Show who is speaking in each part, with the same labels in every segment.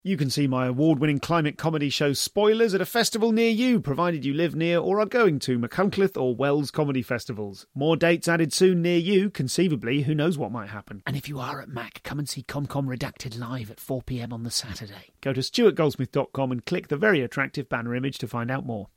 Speaker 1: You can see my award-winning climate comedy show Spoilers at a festival near you, provided you live near or are going to Machynlleth or Wells comedy festivals. More dates added soon near you, conceivably, who knows what might happen. And if you are at Mac, come and see ComCom Redacted live at 4 p.m. on the Saturday. Go to stuartgoldsmith.com and click the very attractive banner image to find out more.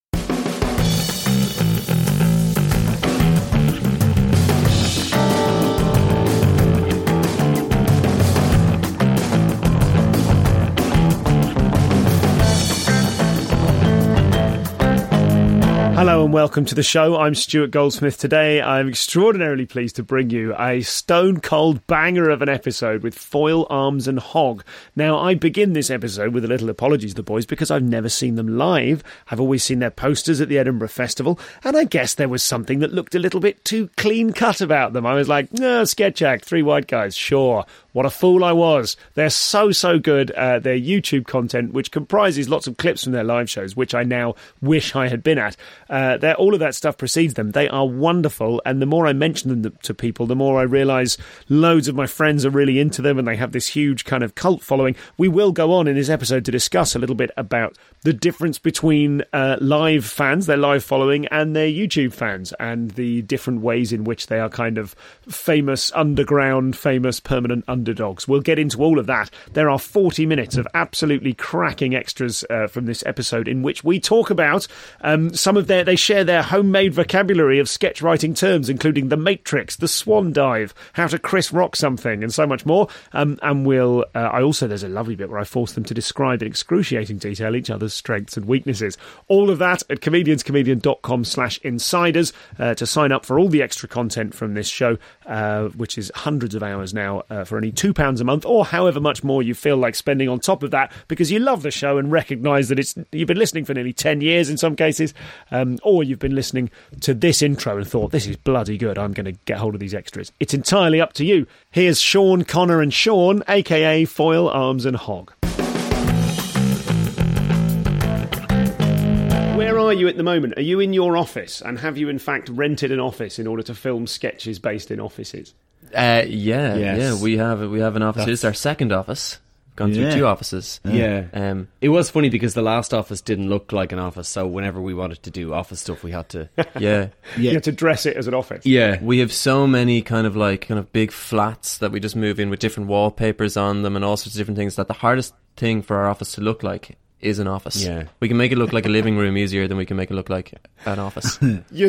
Speaker 1: Hello and welcome to the show. I'm Stuart Goldsmith. Today I'm extraordinarily pleased to bring you a stone-cold banger of an episode with Foil, Arms and Hog. Now, I begin this episode with a little apologies to the boys because I've never seen them live. I've always seen their posters at the Edinburgh Festival, and I guess there was something that looked a little bit too clean-cut about them. I was like, no, sketch act, 3 white guys, sure. What a fool I was. They're so good. Their YouTube content, which comprises lots of clips from their live shows, which I now wish I had been at. All of that stuff precedes them. They are wonderful, and the more I mention them to people, the more I realise loads of my friends are really into them, and they have this huge kind of cult following. We will go on in this episode to discuss a little bit about the difference between live fans, their live following, and their YouTube fans, and the different ways in which they are kind of famous underground, famous permanent underdogs. We'll get into all of that. There are 40 minutes of absolutely cracking extras from this episode in which we talk about some of they share their homemade vocabulary of sketch writing terms, including the Matrix, the Swan Dive, how to Chris Rock something, and so much more. And there's a lovely bit where I force them to describe in excruciating detail each other's strengths and weaknesses. All of that at comedianscomedian.com/insiders to sign up for all the extra content from this show, which is hundreds of hours now for only £2 a month, or however much more you feel like spending on top of that because you love the show and recognise that you've been listening for nearly 10 years in some cases. Or you've been listening to this intro and thought, this is bloody good, I'm going to get hold of these extras. It's entirely up to you. Here's Sean, Connor and Sean, a.k.a. Foil, Arms and Hog. Where are you at the moment? Are you in your office? And have you in fact rented an office in order to film sketches based in offices?
Speaker 2: Yeah, we have an office. It's our second office. Gone through 2 offices.
Speaker 3: Yeah. It was funny because the last office didn't look like an office, so whenever we wanted to do office stuff, we had to...
Speaker 1: You had to dress it as an office.
Speaker 3: Yeah.
Speaker 2: We have so many kind of big flats that we just move in with different wallpapers on them and all sorts of different things, that the hardest thing for our office to look like is an office.
Speaker 3: Yeah.
Speaker 2: We can make it look like a living room easier than we can make it look like an office.
Speaker 1: You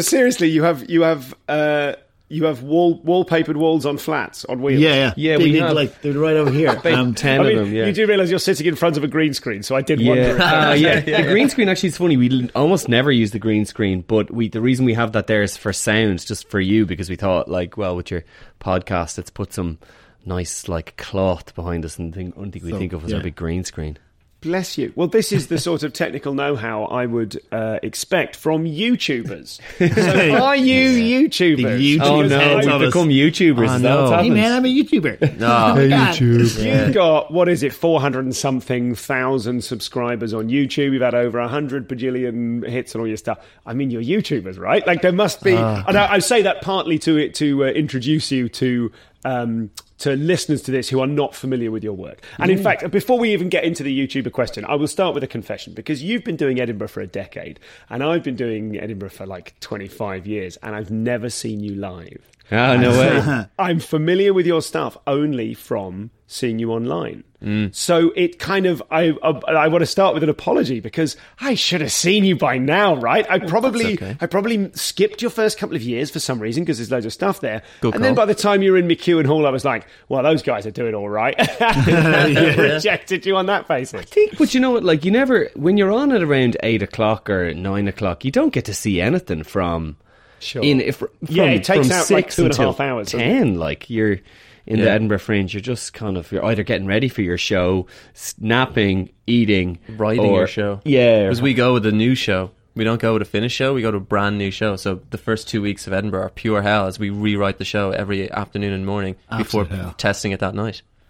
Speaker 1: have wallpapered walls on flats, on wheels.
Speaker 3: Yeah,
Speaker 4: they're right over here.
Speaker 3: 10 of them, yeah.
Speaker 1: You do realise you're sitting in front of a green screen, so I did wonder.
Speaker 3: The green screen actually is funny. We almost never use the green screen, but the reason we have that there is for sound, just for you, because we thought, with your podcast, let's put some nice, cloth behind us and think of as a big green screen.
Speaker 1: Bless you. Well, this is the sort of technical know-how I would expect from YouTubers. So are you YouTubers?
Speaker 3: Oh no, we've become YouTubers.
Speaker 4: Oh, no. Hey man, I'm a YouTuber.
Speaker 3: YouTube.
Speaker 1: You've got, 400 and something thousand subscribers on YouTube. You've had over 100 bajillion hits on all your stuff. I mean, you're YouTubers, right? There must be... And I say that partly to introduce you to listeners to this who are not familiar with your work. And in fact, before we even get into the YouTuber question, I will start with a confession, because you've been doing Edinburgh for a decade, and I've been doing Edinburgh for 25 years, and I've never seen you live.
Speaker 3: Oh, no way.
Speaker 1: I'm familiar with your stuff only from seeing you online. So it kind of, I want to start with an apology, because I should have seen you by now, right? I probably skipped your first couple of years for some reason, because there's loads of stuff there. Then by the time you were in McEwan Hall, I was like, well, those guys are doing all right. Rejected you on that basis.
Speaker 3: I think, but you know what, you never, when you're on at around 8 o'clock or 9 o'clock, you don't get to see anything from...
Speaker 1: Sure.
Speaker 3: It
Speaker 1: takes
Speaker 3: from
Speaker 1: out 2.5 hours.
Speaker 3: 10, you're in the Edinburgh Fringe. You're just kind of, you're either getting ready for your show, napping, eating,
Speaker 2: writing your show.
Speaker 3: Yeah,
Speaker 2: because we go with a new show. We don't go with a finished show. We go to a brand new show. So the first 2 weeks of Edinburgh are pure hell as we rewrite the show every afternoon and morning before testing it that night.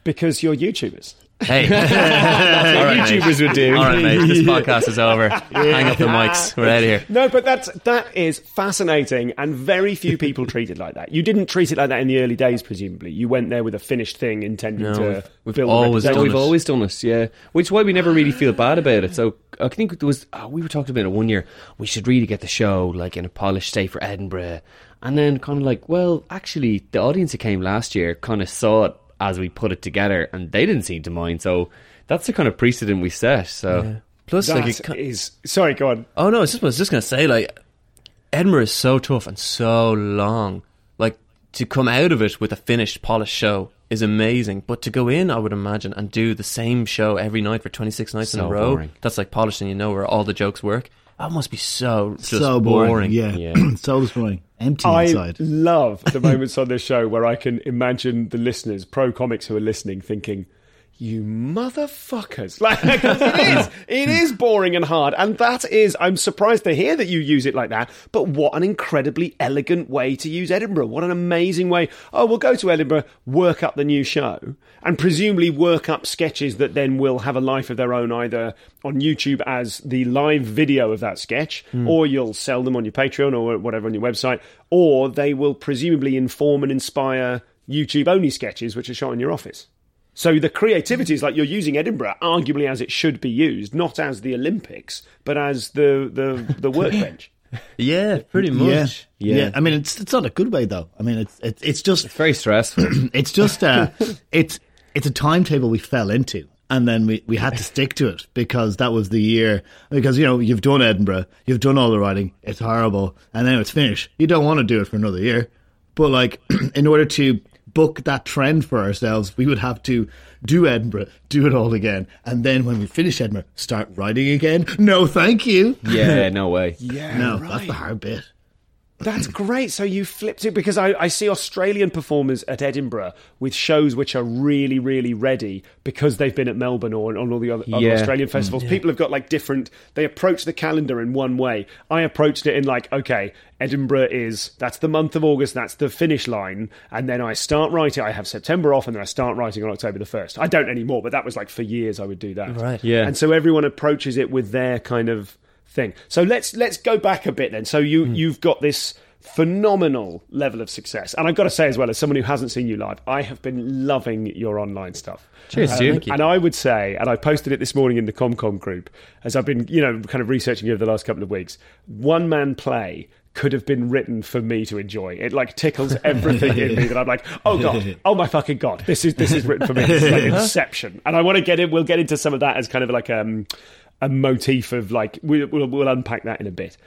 Speaker 1: Because you're YouTubers.
Speaker 2: Hey, all right,
Speaker 3: YouTubers would do.
Speaker 2: All right, mate. This podcast is over. Hang up the mics. We're out of here.
Speaker 1: No, but that is fascinating, and very few people treat it like that. You didn't treat it like that in the early days, presumably. You went there with a finished thing, intending to
Speaker 2: we've
Speaker 1: build.
Speaker 2: always done
Speaker 3: We've always done it, yeah. Which is why we never really feel bad about it. So I think there was we were talking about it one year. We should really get the show like in a polished state for Edinburgh, and then kind of like, well, actually, the audience that came last year kind of saw it as we put it together, and they didn't seem to mind. So that's the kind of precedent we set. So
Speaker 2: Plus,
Speaker 1: sorry, go on.
Speaker 2: Oh no, I was just going to say, like, Edinburgh is so tough and so long. Like, to come out of it with a finished, polished show is amazing. But to go in, I would imagine, and do the same show every night for 26 nights in a row,
Speaker 3: boring.
Speaker 2: that's like polished and you know where all the jokes work. That must be so
Speaker 4: boring. Yeah. So destroying. Empty inside.
Speaker 1: I love the moments on this show where I can imagine the listeners, pro comics who are listening, thinking, you motherfuckers. Like, it is boring and hard. And that is, I'm surprised to hear that you use it like that, but what an incredibly elegant way to use Edinburgh. What an amazing way. Oh, we'll go to Edinburgh, work up the new show, and presumably work up sketches that then will have a life of their own, either on YouTube as the live video of that sketch, or you'll sell them on your Patreon or whatever on your website, or they will presumably inform and inspire YouTube-only sketches which are shot in your office. So the creativity is like you're using Edinburgh arguably as it should be used, not as the Olympics, but as the workbench.
Speaker 2: Yeah, pretty much.
Speaker 4: Yeah. I mean, it's not a good way though. I mean, it's just
Speaker 3: it's very stressful.
Speaker 4: It's just it's a timetable we fell into, and then we had to stick to it because that was the year. Because you've done Edinburgh, you've done all the writing, it's horrible, and then it's finished. You don't want to do it for another year, but like in order to book that trend for ourselves, we would have to do Edinburgh, do it all again, and then when we finish Edinburgh, start writing again. No, thank you.
Speaker 3: Yeah, no way.
Speaker 1: Yeah,
Speaker 4: no,
Speaker 1: right.
Speaker 4: That's the hard bit.
Speaker 1: That's great. So you flipped it, because I see Australian performers at Edinburgh with shows which are really, really ready because they've been at Melbourne or on all the other Australian festivals. People have got like different, they approach the calendar in one way. I approached it in like, okay, Edinburgh that's the month of August, that's the finish line, and then I start writing, I have September off, and then I start writing on October the 1st. I don't anymore, but that was like for years I would do that.
Speaker 2: Right.
Speaker 3: Yeah.
Speaker 1: And so everyone approaches it with their kind of thing. So let's go back a bit then. So you've got this phenomenal level of success, and I've got to say as well, as someone who hasn't seen you live, I have been loving your online stuff.
Speaker 3: Cheers,
Speaker 2: thank you.
Speaker 1: And I would say, and I posted it this morning in the ComCom group, as I've been kind of researching over the last couple of weeks, one man play could have been written for me to enjoy. It like tickles everything in me that I'm like, oh god, oh my fucking god, this is written for me. It's like Inception, and I want to get it. We'll get into some of that as kind of like a motif of like we'll unpack that in a bit.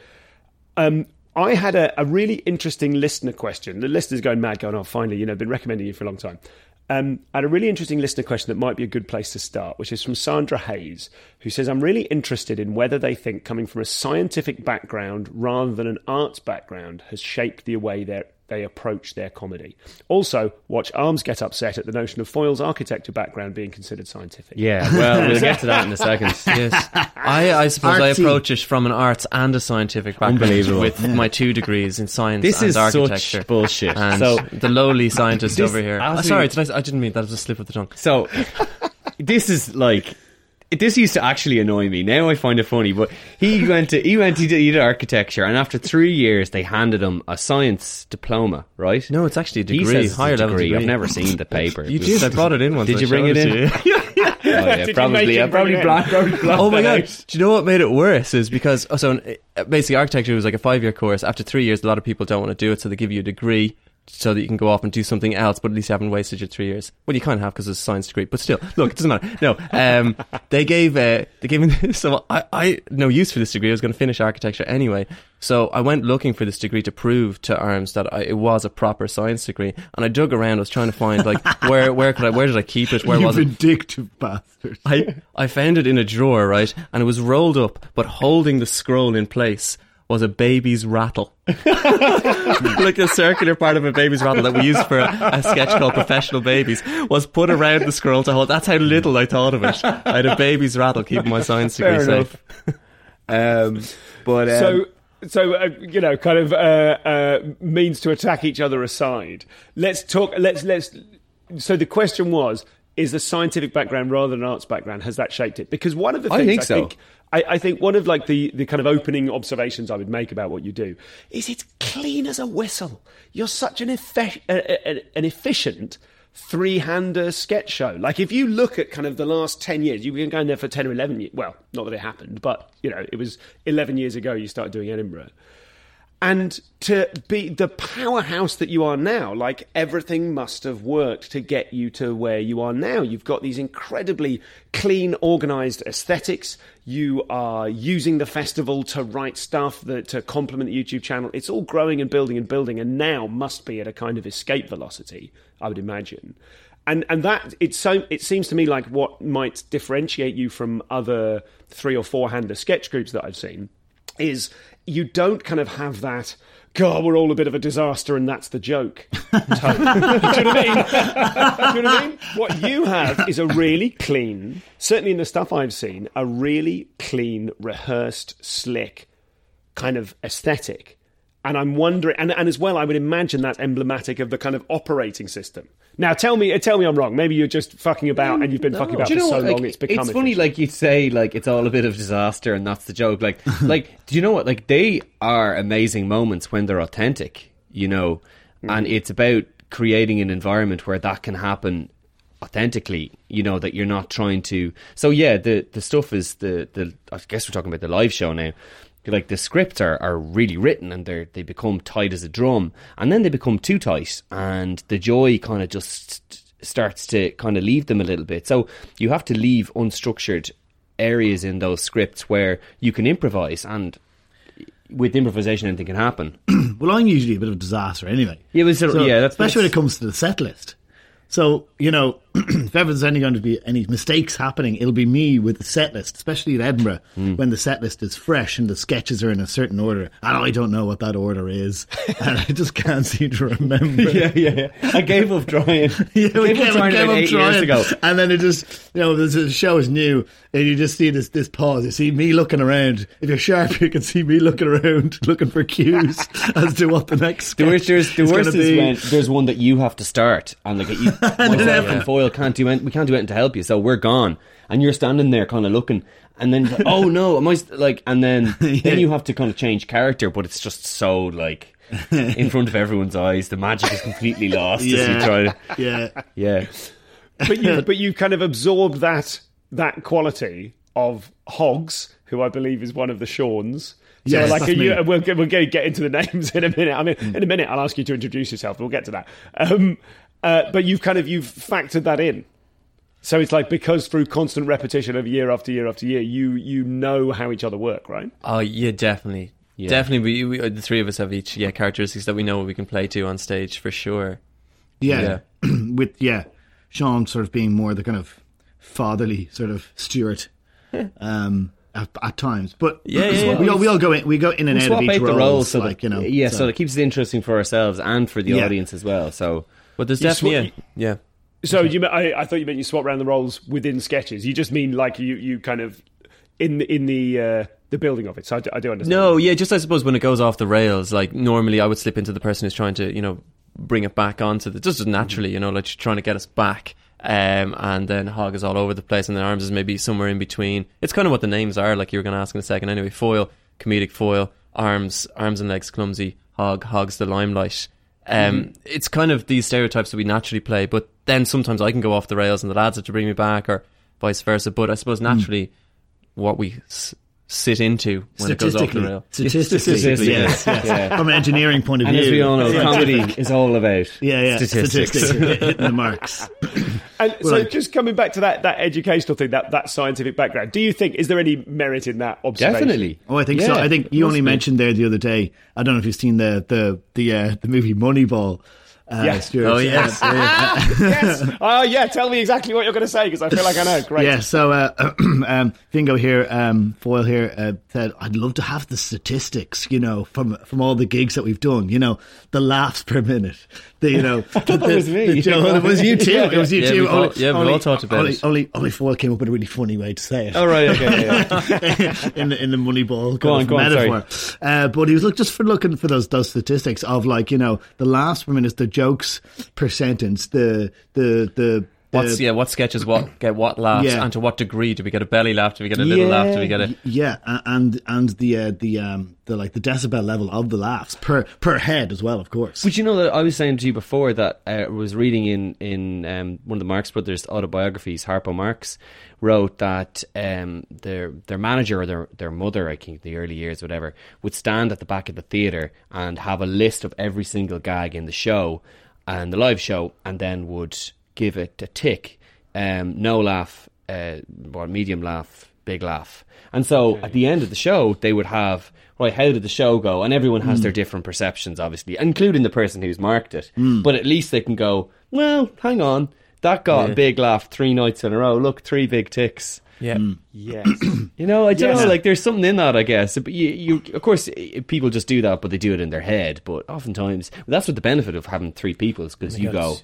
Speaker 1: I had a really interesting listener question. The listener's going mad, going, oh, finally, been recommending you for a long time. I had a really interesting listener question that might be a good place to start, which is from Sandra Hayes, who says, I'm really interested in whether they think coming from a scientific background rather than an arts background has shaped the way they approach their comedy. Also, watch Arms get upset at the notion of Foyle's architecture background being considered scientific.
Speaker 3: Yeah, well, we'll get to that in a second.
Speaker 2: Yes. I suppose I approach it from an arts and a scientific background with my 2 degrees in science and architecture.
Speaker 3: This is such bullshit.
Speaker 2: And
Speaker 3: so
Speaker 2: the lowly scientist over here. Sorry, I didn't mean that. It was a slip of the tongue.
Speaker 3: So, this is like... This used to actually annoy me. Now I find it funny, but he did architecture, and after 3 years they handed him a science diploma, right?
Speaker 2: No, it's actually a degree.
Speaker 3: He says
Speaker 2: higher
Speaker 3: it's a
Speaker 2: level degree.
Speaker 3: I've never seen the paper.
Speaker 2: You did. I brought it in once.
Speaker 3: Did you bring it in? Probably. I probably blocked.
Speaker 2: Oh my god! Do you know what made it worse? Is because basically architecture was like a 5-year course. After 3 years, a lot of people don't want to do it, so they give you a degree so that you can go off and do something else, but at least you haven't wasted your 3 years. Well, you kind of have because it's a science degree, but still, look, it doesn't matter. No, they gave me so I no use for this degree. I was going to finish architecture anyway, so I went looking for this degree to prove to Arms that it was a proper science degree, and I dug around. I was trying to find like where did I keep it? Where was it?
Speaker 4: You vindictive bastard.
Speaker 2: I found it in a drawer, right, and it was rolled up, but holding the scroll in place was a baby's rattle. Like a circular part of a baby's rattle that we used for a sketch called Professional Babies was put around the scroll to hold. That's how little I thought of it. I had a baby's rattle keeping my science degree safe.
Speaker 1: So kind of means to attack each other aside. Let's talk. So the question was: is the scientific background rather than arts background? Has that shaped it? Because one of the
Speaker 3: I
Speaker 1: things
Speaker 3: think so.
Speaker 1: I think one of like the kind of opening observations I would make about what you do is it's clean as a whistle. You're such an efficient three-hander sketch show. Like if you look at kind of the last 10 years, you've been going there for 10 or 11 years. Well, not that it happened, but you know, it was 11 years ago you started doing Edinburgh. And to be the powerhouse that you are now, like everything must have worked to get you to where you are now. You've got these incredibly clean, organised aesthetics. You are using the festival to write stuff to complement the YouTube channel. It's all growing and building, and now must be at a kind of escape velocity, I would imagine. And that it seems to me like what might differentiate you from other 3 or 4-hander sketch groups that I've seen is you don't kind of have that, God, we're all a bit of a disaster and that's the joke. Do you know what I mean? What you have is a really clean, certainly in the stuff I've seen, a really clean, rehearsed, slick kind of aesthetic. And I'm wondering, and as well, I would imagine that's emblematic of the kind of operating system. Now, tell me I'm wrong. Maybe you're just fucking about and you've been fucking about for so long it's become
Speaker 3: It's funny,
Speaker 1: efficient.
Speaker 3: like you say, like it's all a bit of disaster and that's the joke. Like, do you know what? Like they are amazing moments when they're authentic, you know, and it's about creating an environment where that can happen authentically, you know, that you're not trying to. So yeah, the stuff is the I guess we're talking about the live show now. Like the scripts are really written and they become tight as a drum, and then they become too tight and the joy kind of just starts to kind of leave them a little bit. So you have to leave unstructured areas in those scripts where you can improvise, and with improvisation anything can happen.
Speaker 4: Well, I'm usually a bit of a disaster anyway.
Speaker 3: Yeah, but
Speaker 4: Especially when it comes to the set list. So, you know, if ever there's going to be any mistakes happening, it'll be me with the set list, especially at Edinburgh, when the set list is fresh and the sketches are in a certain order. And I don't know what that order is. And I just can't seem to remember.
Speaker 3: yeah. I gave up trying.
Speaker 4: Yeah, we
Speaker 3: gave up trying
Speaker 4: gave
Speaker 3: about
Speaker 4: up
Speaker 3: 8 years ago.
Speaker 4: And then it just, you know, the show is new and you just see this pause. You see me looking around. If you're sharp, you can see me looking around, looking for cues as to what the next sketch
Speaker 3: The worst
Speaker 4: is
Speaker 3: is
Speaker 4: be.
Speaker 3: when there's one that you have to start, and like myself and Foyle can't do we can't do anything to help you, so we're gone, and you're standing there kind of looking, and then oh no, am I like, and then then you have to kind of change character, but it's just so like in front of everyone's eyes, the magic is completely lost as you try to yeah.
Speaker 1: But you kind of absorb that quality of Hogs, who I believe is one of the Shawns. So
Speaker 4: Yes,
Speaker 1: like
Speaker 4: that's me.
Speaker 1: we're going to get into the names in a minute. I mean, in a minute I'll ask you to introduce yourself. We'll get to that. But you've factored that in. So it's like, because through constant repetition of year after year after year, you know how each other work, right?
Speaker 2: Oh yeah, definitely.
Speaker 3: Yeah.
Speaker 2: Definitely, we the three of us have each characteristics that we know we can play to on stage for sure.
Speaker 4: Yeah. With Sean sort of being more the kind of fatherly sort of Stuart at times, but we all go in and out of each role,
Speaker 3: so
Speaker 4: like, you know.
Speaker 3: so it keeps it interesting for ourselves and for the audience as well. So,
Speaker 2: but there's definitely
Speaker 1: So I thought you meant you swap around the roles within sketches. You just mean like you kind of in the building of it. So I do understand.
Speaker 2: No, yeah, just I suppose when it goes off the rails, like normally I would slip into the person who's trying to, you know, bring it back onto the, just naturally, you know, like trying to get us back. And then Hog is all over the place, and then Arms is maybe somewhere in between. It's kind of what the names are, like you were going to ask in a second anyway. Foyle, comedic Foyle, Arms and legs clumsy, Hog's the limelight. It's kind of these stereotypes that we naturally play, but then sometimes I can go off the rails and the lads have to bring me back, or vice versa. But I suppose naturally what we sit into when it goes off the rail.
Speaker 4: Statistically, yes. From an engineering point of view.
Speaker 3: And as we all know, comedy is all about statistics.
Speaker 4: Hitting the marks.
Speaker 1: And so just coming back to that educational thing, that scientific background, do you think, is there any merit in that observation?
Speaker 3: Definitely.
Speaker 4: Oh, I think so. I think you only mentioned there the other day, I don't know if you've seen the movie Moneyball. Stuart.
Speaker 2: Oh, yes.
Speaker 1: Yes. Oh, yeah. Tell me exactly what you're going to say, because I feel like I know. Great.
Speaker 4: Yeah. So Fingo here, Foyle here, said, "I'd love to have the statistics, you know, from all the gigs that we've done. You know, the laughs per minute.
Speaker 3: That was me.
Speaker 4: It was you too. It was you too.
Speaker 2: We've all talked about it.
Speaker 4: Only Foyle came up with a really funny way to say it.
Speaker 3: Oh, right. Okay. Yeah.
Speaker 4: in the Moneyball
Speaker 3: Go on,
Speaker 4: metaphor. But he was looking for those statistics of, like, you know, the laughs per minute, the jokes per sentence, the
Speaker 2: what sketches get what laughs,
Speaker 4: Yeah.
Speaker 2: and to what degree? Do we get a belly laugh? Do we get a little laugh? Do we get a
Speaker 4: and the like the decibel level of the laughs per head as well, of course.
Speaker 3: But you know that I was saying to you before that I was reading in one of the Marx Brothers autobiographies, Harpo Marx wrote that their manager or their mother, I think, in the early years, whatever, would stand at the back of the theatre and have a list of every single gag in the show and the live show, and then would give it a tick, no laugh, or medium laugh, big laugh. And so at the end of the show, they would have, right, how did the show go? And everyone has their different perceptions, obviously, including the person who's marked it. But at least they can go, well, hang on, that got a big laugh 3 nights in a row. Look, 3 big ticks.
Speaker 2: yeah.
Speaker 3: Yes. You know, I don't know, like, there's something in that, I guess. But you of course, people just do that, but they do it in their head. But oftentimes, that's what the benefit of having 3 people is, because you go,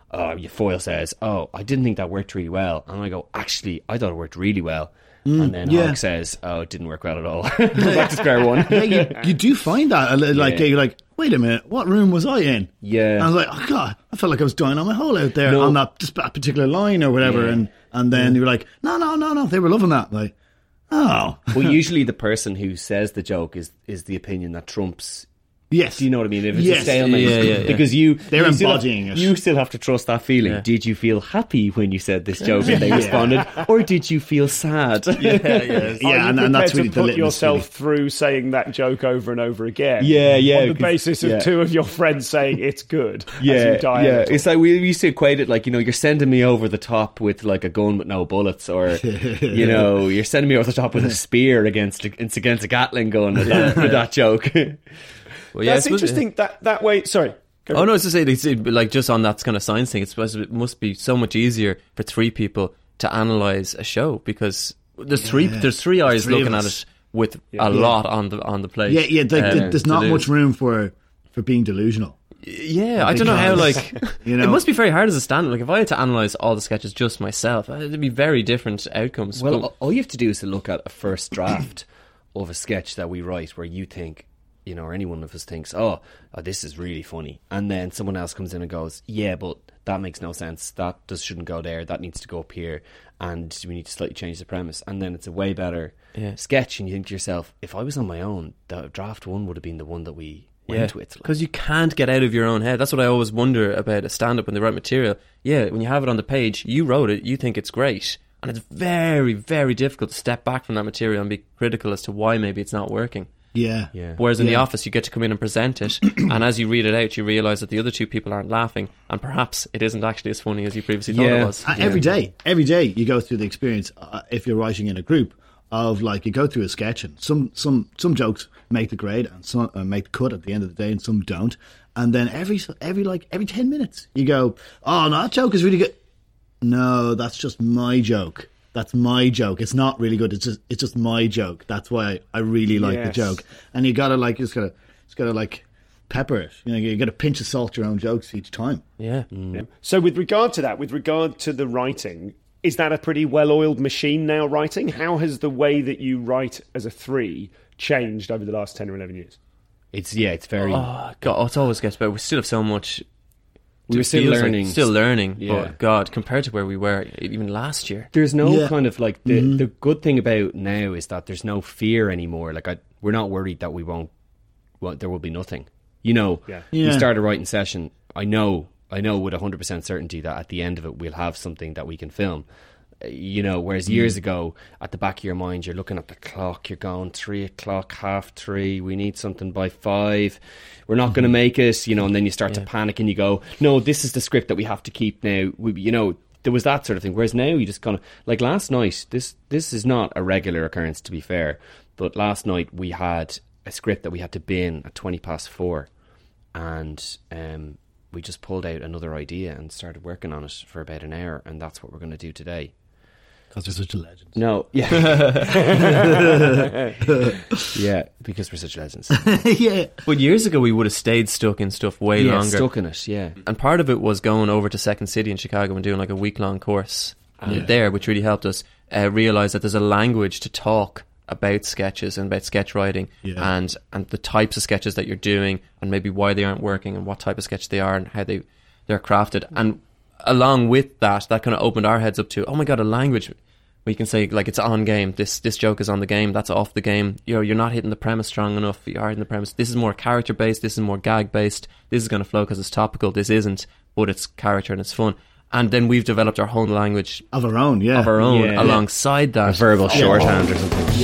Speaker 3: Foyle says, oh, I didn't think that worked really well. And I go, actually, I thought it worked really well. And then Hogg says, oh, it didn't work well at all. Go back to square one.
Speaker 4: Yeah, you do find that, like, you're like, wait a minute, what room was I in?
Speaker 3: Yeah.
Speaker 4: And I was like, oh God, I felt like I was dying on my hole out there on that just that particular line or whatever.
Speaker 3: Yeah.
Speaker 4: And then you were like, no, they were loving that. Like, oh.
Speaker 3: Well, usually the person who says the joke is the opinion that trumps.
Speaker 4: Yes.
Speaker 3: Do you know what I mean? If it's
Speaker 4: Yes.
Speaker 3: a stalemate,
Speaker 2: Yeah.
Speaker 3: because
Speaker 4: They're
Speaker 3: you still
Speaker 4: embodying
Speaker 3: have,
Speaker 4: it.
Speaker 3: You still have to trust that feeling.
Speaker 2: Yeah.
Speaker 3: Did you feel happy when you said this joke and they responded, or did you feel sad?
Speaker 1: Are you
Speaker 4: and
Speaker 1: prepared
Speaker 4: that's
Speaker 1: to
Speaker 4: really the
Speaker 1: put
Speaker 4: litmus,
Speaker 1: yourself
Speaker 4: really.
Speaker 1: through saying that joke over and over again?
Speaker 3: Yeah,
Speaker 1: On the
Speaker 3: 'cause-
Speaker 1: basis of
Speaker 3: yeah.
Speaker 1: 2 of your friends saying it's good. as you die a little.
Speaker 3: It's like we used to equate it like, you know, you're sending me over the top with like a gun with no bullets, or you know, you're sending me over the top with a spear against a Gatling gun with that joke.
Speaker 2: Well, yeah,
Speaker 1: That's
Speaker 2: I suppose-
Speaker 1: interesting. That way. Sorry. Go
Speaker 2: Oh no, it's just like just on that kind of science thing. It must be so much easier for 3 people to analyze a show, because there's 3 eyes
Speaker 4: 3 of
Speaker 2: looking at
Speaker 4: us.
Speaker 2: it with a lot on the plate.
Speaker 4: Yeah, there's
Speaker 2: to
Speaker 4: not
Speaker 2: do.
Speaker 4: much room for being delusional.
Speaker 2: Yeah, I don't know how,
Speaker 4: Because,
Speaker 2: like,
Speaker 4: you know.
Speaker 2: it must be very hard as a stand-up. Like, if I had to analyse all the sketches just myself, it'd be very different outcomes.
Speaker 3: Well,
Speaker 2: But-
Speaker 3: all you have to do is to look at a first draft of a sketch that we write where you think, you know, or any one of us thinks, oh, this is really funny. And then someone else comes in and goes, yeah, but that makes no sense. That shouldn't go there. That needs to go up here. And we need to slightly change the premise. And then it's a way better sketch. And you think to yourself, if I was on my own, the draft 1 would have been the one that we went with.
Speaker 2: Because you can't get out of your own head. That's what I always wonder about a stand-up when they write material. Yeah, when you have it on the page, you wrote it, you think it's great. And it's very, very difficult to step back from that material and be critical as to why maybe it's not working.
Speaker 4: Yeah.
Speaker 2: Whereas in the office, you get to come in and present it, and as you read it out, you realise that the other 2 people aren't laughing, and perhaps it isn't actually as funny as you previously thought it was.
Speaker 4: Every day you go through the experience, if you're writing in a group, of like you go through a sketch and some jokes make the grade and some make the cut at the end of the day and some don't, and then every 10 minutes you go, oh no, that joke is really good. No, that's just my joke. That's my joke. It's not really good. It's just my joke. That's why I really like the
Speaker 1: Yes.
Speaker 4: joke. And you gotta like just gotta like pepper it. You know, you gotta pinch of salt your own jokes each time.
Speaker 2: Yeah.
Speaker 1: Yeah. So with regard to that, with regard to the writing, is that a pretty well-oiled machine now, writing? How has the way that you write as a 3 changed over the last 10 or 11 years?
Speaker 3: It's very...
Speaker 2: Oh, God, it always gets better. We still have so much...
Speaker 3: We're
Speaker 2: it
Speaker 3: still
Speaker 2: feels like
Speaker 3: learning.
Speaker 2: still learning.
Speaker 3: Yeah.
Speaker 2: But, God, compared to where we were even last year...
Speaker 3: There's no
Speaker 4: Yeah.
Speaker 3: kind of like the good thing about now is that there's no fear anymore. Like we're not worried that there will be nothing. You know, we start a writing session. I know with 100% certainty that at the end of it we'll have something that we can film. You know, whereas years ago, at the back of your mind, you're looking at the clock. You're going 3 o'clock, 3:30. We need something by 5. We're not going to make it. You know, and then you start to panic and you go, no, this is the script that we have to keep now. You know, there was that sort of thing. Whereas now you just kind of like last night. This is not a regular occurrence, to be fair. But last night we had a script that we had to bin at 4:20, and we just pulled out another idea and started working on it for about an hour, and that's what we're going to do today.
Speaker 4: Because you're such a legend.
Speaker 3: No, yeah. Yeah, because we're such legends.
Speaker 4: Yeah.
Speaker 2: But years ago, we would have stayed stuck in stuff way
Speaker 3: Yeah,
Speaker 2: longer.
Speaker 3: stuck in it, yeah.
Speaker 2: And part of it was going over to Second City in Chicago and doing like a week-long course there, which really helped us realise that there's a language to talk about sketches and about sketch writing and the types of sketches that you're doing and maybe why they aren't working and what type of sketch they are and how they're crafted. And along with that kind of opened our heads up to, oh my God, a language. We can say, like, it's on game. This joke is on the game. That's off the game. You're not hitting the premise strong enough. You are hitting the premise. This is more character based. This is more gag based. This is going to flow because it's topical. This isn't, but it's character and it's fun. And then we've developed our own language
Speaker 4: of our own,
Speaker 2: alongside that.
Speaker 3: A verbal shorthand or something.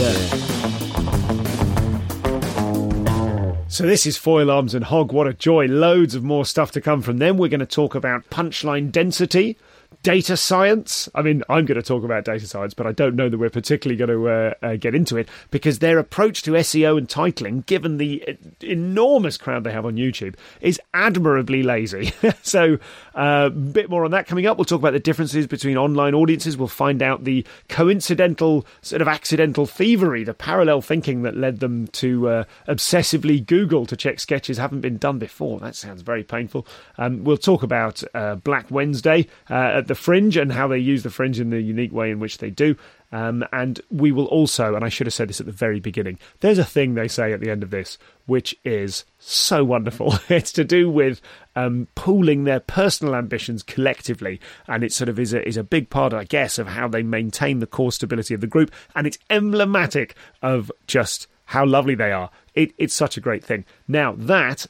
Speaker 1: So this is Foil Arms and Hog. What a joy. Loads of more stuff to come from them. We're going to talk about punchline density, data science. I mean, I'm going to talk about data science, but I don't know that we're particularly going to get into it, because their approach to SEO and titling, given the enormous crowd they have on YouTube, is admirably lazy. So a bit more on that coming up. We'll talk about the differences between online audiences. We'll find out the coincidental, sort of accidental thievery, the parallel thinking that led them to obsessively Google to check sketches haven't been done before. That sounds very painful. We'll talk about Black Wednesday at the Fringe and how they use the Fringe in the unique way in which they do. And we will also, and I should have said this at the very beginning, there's a thing they say at the end of this which is so wonderful. It's to do with pooling their personal ambitions collectively, and it sort of is a big part, I guess, of how they maintain the core stability of the group, and it's emblematic of just how lovely they are. It's such a great thing. Now, that's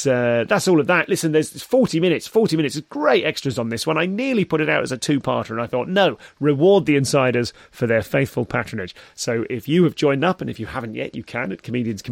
Speaker 1: all of that. Listen, there's 40 minutes of great extras on this one. I nearly put it out as a two-parter, and I thought, no, reward the insiders for their faithful patronage. So if you have joined up, and if you haven't yet, you can at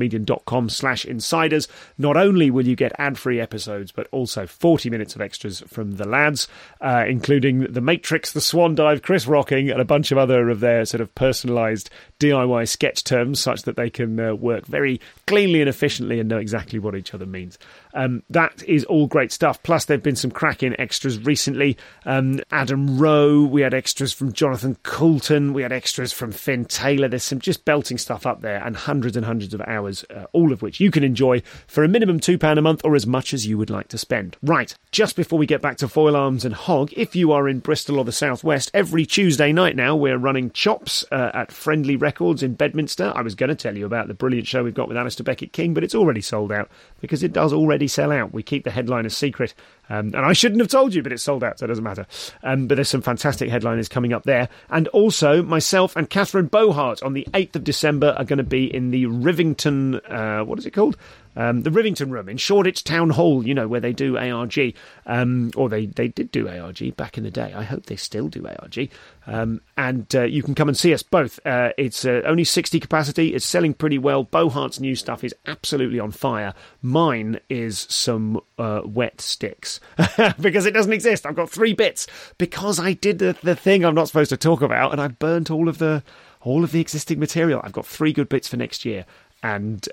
Speaker 1: comedianscomedian.com/insiders. Not only will you get ad-free episodes, but also 40 minutes of extras from the lads, including The Matrix, The Swan Dive, Chris Rocking, and a bunch of other of their sort of personalised DIY sketch terms, such that they can work very cleanly and efficiently and know exactly what each other means. That is all great stuff. Plus, there have been some cracking extras recently. Adam Rowe, we had extras from Jonathan Coulton, we had extras from Finn Taylor. There's some just belting stuff up there, and hundreds of hours, all of which you can enjoy for a minimum £2 a month, or as much as you would like to spend. Right, just before we get back to Foil Arms and Hog, if you are in Bristol or the Southwest, every Tuesday night now we're running Chops at Friendly Records in Bedminster. I was going to tell you about the brilliant show we've got with Alistair Beckett-King, but it's already sold out, because it does already sell out. We keep the headline a secret, and I shouldn't have told you, but it's sold out, so it doesn't matter. But there's some fantastic headliners coming up there. And also, myself and Catherine Bohart on the 8th of December are going to be in the Rivington, what is it called? The Rivington Room in Shoreditch Town Hall, you know, where they do ARG. Or they did do ARG back in the day. I hope they still do ARG. And you can come and see us both. It's only 60 capacity. It's selling pretty well. Bohart's new stuff is absolutely on fire. Mine is some wet sticks because it doesn't exist. I've got 3 bits because I did the thing I'm not supposed to talk about, and I burnt all of the existing material. I've got 3 good bits for next year. And,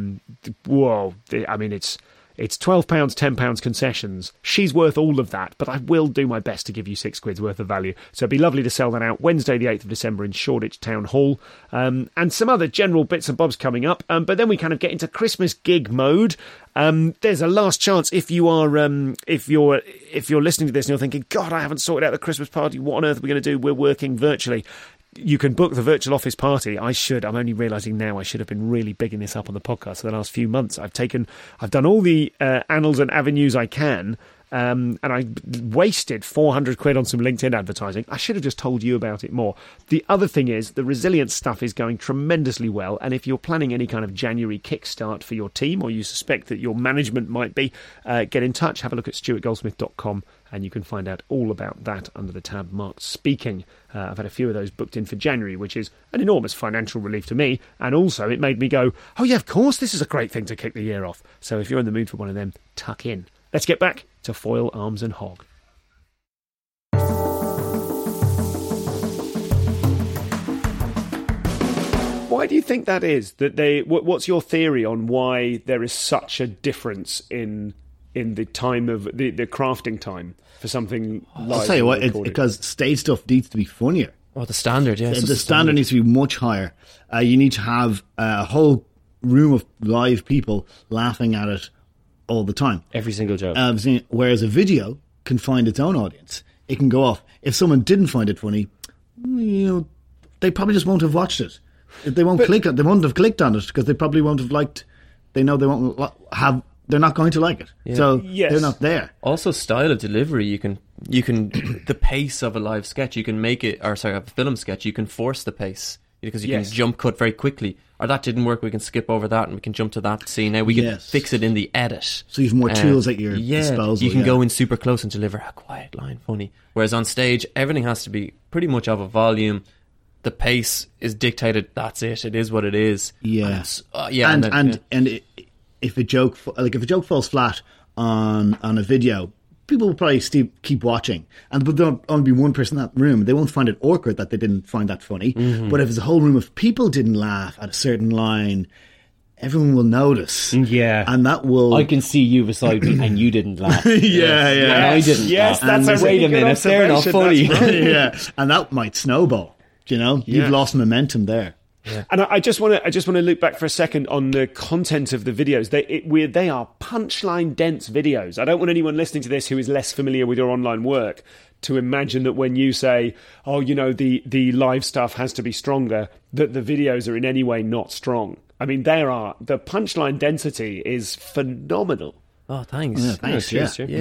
Speaker 1: whoa, I mean, it's £12, £10 concessions. She's worth all of that, but I will do my best to give you £6 worth of value. So it'd be lovely to sell that out Wednesday, the 8th of December in Shoreditch Town Hall. And some other general bits and bobs coming up. But then we kind of get into Christmas gig mode. There's a last chance if you're listening to this and you're thinking, God, I haven't sorted out the Christmas party. What on earth are we going to do? We're working virtually. You can book the virtual office party. I'm only realising now I should have been really bigging this up on the podcast for the last few months. I've done all the annals and avenues I can, and I wasted £400 on some LinkedIn advertising. I should have just told you about it more. The other thing is the resilience stuff is going tremendously well, and if you're planning any kind of January kickstart for your team, or you suspect that your management might be, get in touch. Have a look at stuartgoldsmith.com. And you can find out all about that under the tab marked Speaking. I've had a few of those booked in for January, which is an enormous financial relief to me. And also it made me go, oh yeah, of course, this is a great thing to kick the year off. So if you're in the mood for one of them, tuck in. Let's get back to Foil, Arms and Hog. Why do you think that is? What's your theory on why there is such a difference in the time of the crafting time for something live?
Speaker 4: I'll tell you what, it's because stage stuff needs to be funnier.
Speaker 2: Oh, the standard, yes.
Speaker 4: The standard needs to be much higher. You need to have a whole room of live people laughing at it all the time.
Speaker 3: Every single joke.
Speaker 4: Whereas a video can find its own audience. It can go off. If someone didn't find it funny, they probably just won't have watched it. They won't have clicked on it because they probably won't have liked. They know they won't have. They're not going to like it. Yeah. So they're not there.
Speaker 2: Also, style of delivery, you can the pace of a live sketch, you can make it, or sorry, a film sketch, you can force the pace because you can jump cut very quickly. Or that didn't work, we can skip over that and we can jump to that scene. Now we can fix it in the edit.
Speaker 4: So you have more tools at your disposal.
Speaker 2: You can go in super close and deliver a quiet line funny. Whereas on stage, everything has to be pretty much of a volume. The pace is dictated. That's it. It is what it is.
Speaker 4: Yeah,
Speaker 2: and
Speaker 4: if a joke falls flat on a video, people will probably keep watching, and there'll only be one person in that room. They won't find it awkward that they didn't find that funny. But if there's a whole room of people didn't laugh at a certain line, everyone will notice.
Speaker 3: Yeah,
Speaker 4: and that will.
Speaker 3: I can see you beside me, and you didn't laugh.
Speaker 4: yeah.
Speaker 3: And I didn't.
Speaker 1: Yes,
Speaker 3: laugh.
Speaker 1: that's
Speaker 3: wait a minute, they're not funny.
Speaker 4: Yeah, and that might snowball. You know, you've lost momentum there.
Speaker 1: Yeah. And I just want to loop back for a second on the content of the videos. They are punchline dense videos. I don't want anyone listening to this who is less familiar with your online work to imagine that when you say, oh, you know, the live stuff has to be stronger, that the videos are in any way not strong. I mean, the punchline density is phenomenal.
Speaker 2: Oh, thanks.
Speaker 4: Yeah, thanks.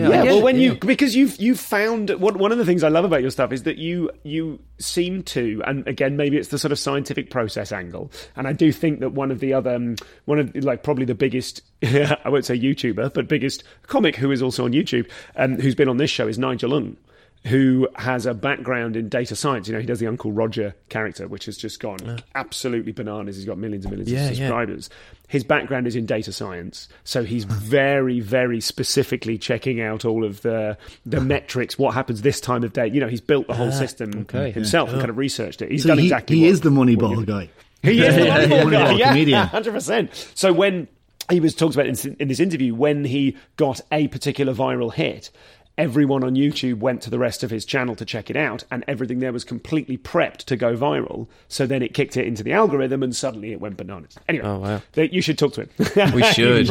Speaker 1: Because you've found one of the things I love about your stuff is that you seem to, and again maybe it's the sort of scientific process angle, and I do think that one of probably the biggest I won't say YouTuber but biggest comic who is also on YouTube and who's been on this show is Nigel Ung, who has a background in data science. You know, he does the Uncle Roger character, which has just gone absolutely bananas. He's got millions and millions of subscribers. His background is in data science, so he's very, very specifically checking out all of the metrics, what happens this time of day. You know, he's built the whole system himself and kind of researched it. He's done exactly
Speaker 4: he is the Moneyball guy.
Speaker 1: He is the Moneyball guy,
Speaker 4: comedian.
Speaker 1: 100%. So when he talks about in this interview, when he got a particular viral hit, everyone on YouTube went to the rest of his channel to check it out, and everything there was completely prepped to go viral. So then it kicked it into the algorithm, and suddenly it went bananas. Anyway, you should talk to him.
Speaker 2: We should.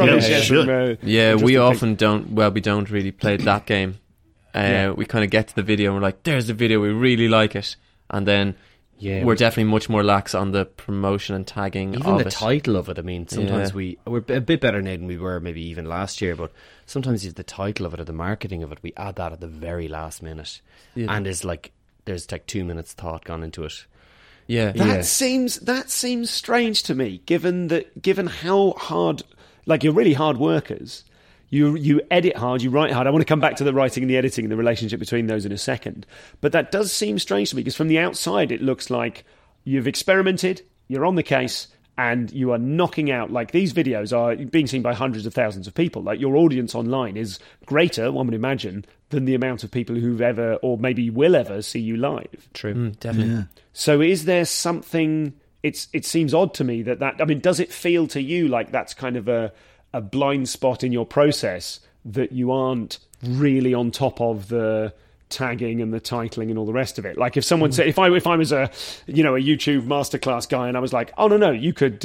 Speaker 2: We often
Speaker 1: things.
Speaker 2: don't. Well, we don't really play that game. We kind of get to the video and we're like, "There's the video. We really like it," and then. Yeah, we're definitely much more lax on the promotion and tagging
Speaker 3: even
Speaker 2: of
Speaker 3: the
Speaker 2: it.
Speaker 3: title of it. I mean, sometimes we're a bit better now than we were maybe even last year, but sometimes the title of it or the marketing of it, we add that at the very last minute, and there's like 2 minutes thought gone into it.
Speaker 2: Yeah,
Speaker 1: that seems strange to me, given how hard, like you're really hard workers. You edit hard, you write hard. I want to come back to the writing and the editing and the relationship between those in a second. But that does seem strange to me because from the outside it looks like you've experimented, you're on the case, and you are knocking out. Like these videos are being seen by hundreds of thousands of people. Like your audience online is greater, one would imagine, than the amount of people who've ever or maybe will ever see you live.
Speaker 2: True, definitely. Yeah.
Speaker 1: So is there something? It seems odd to me that. I mean, does it feel to you like that's kind of a blind spot in your process that you aren't really on top of the tagging and the titling and all the rest of it? Like if someone said, if I was a YouTube masterclass guy and I was like, oh no, you could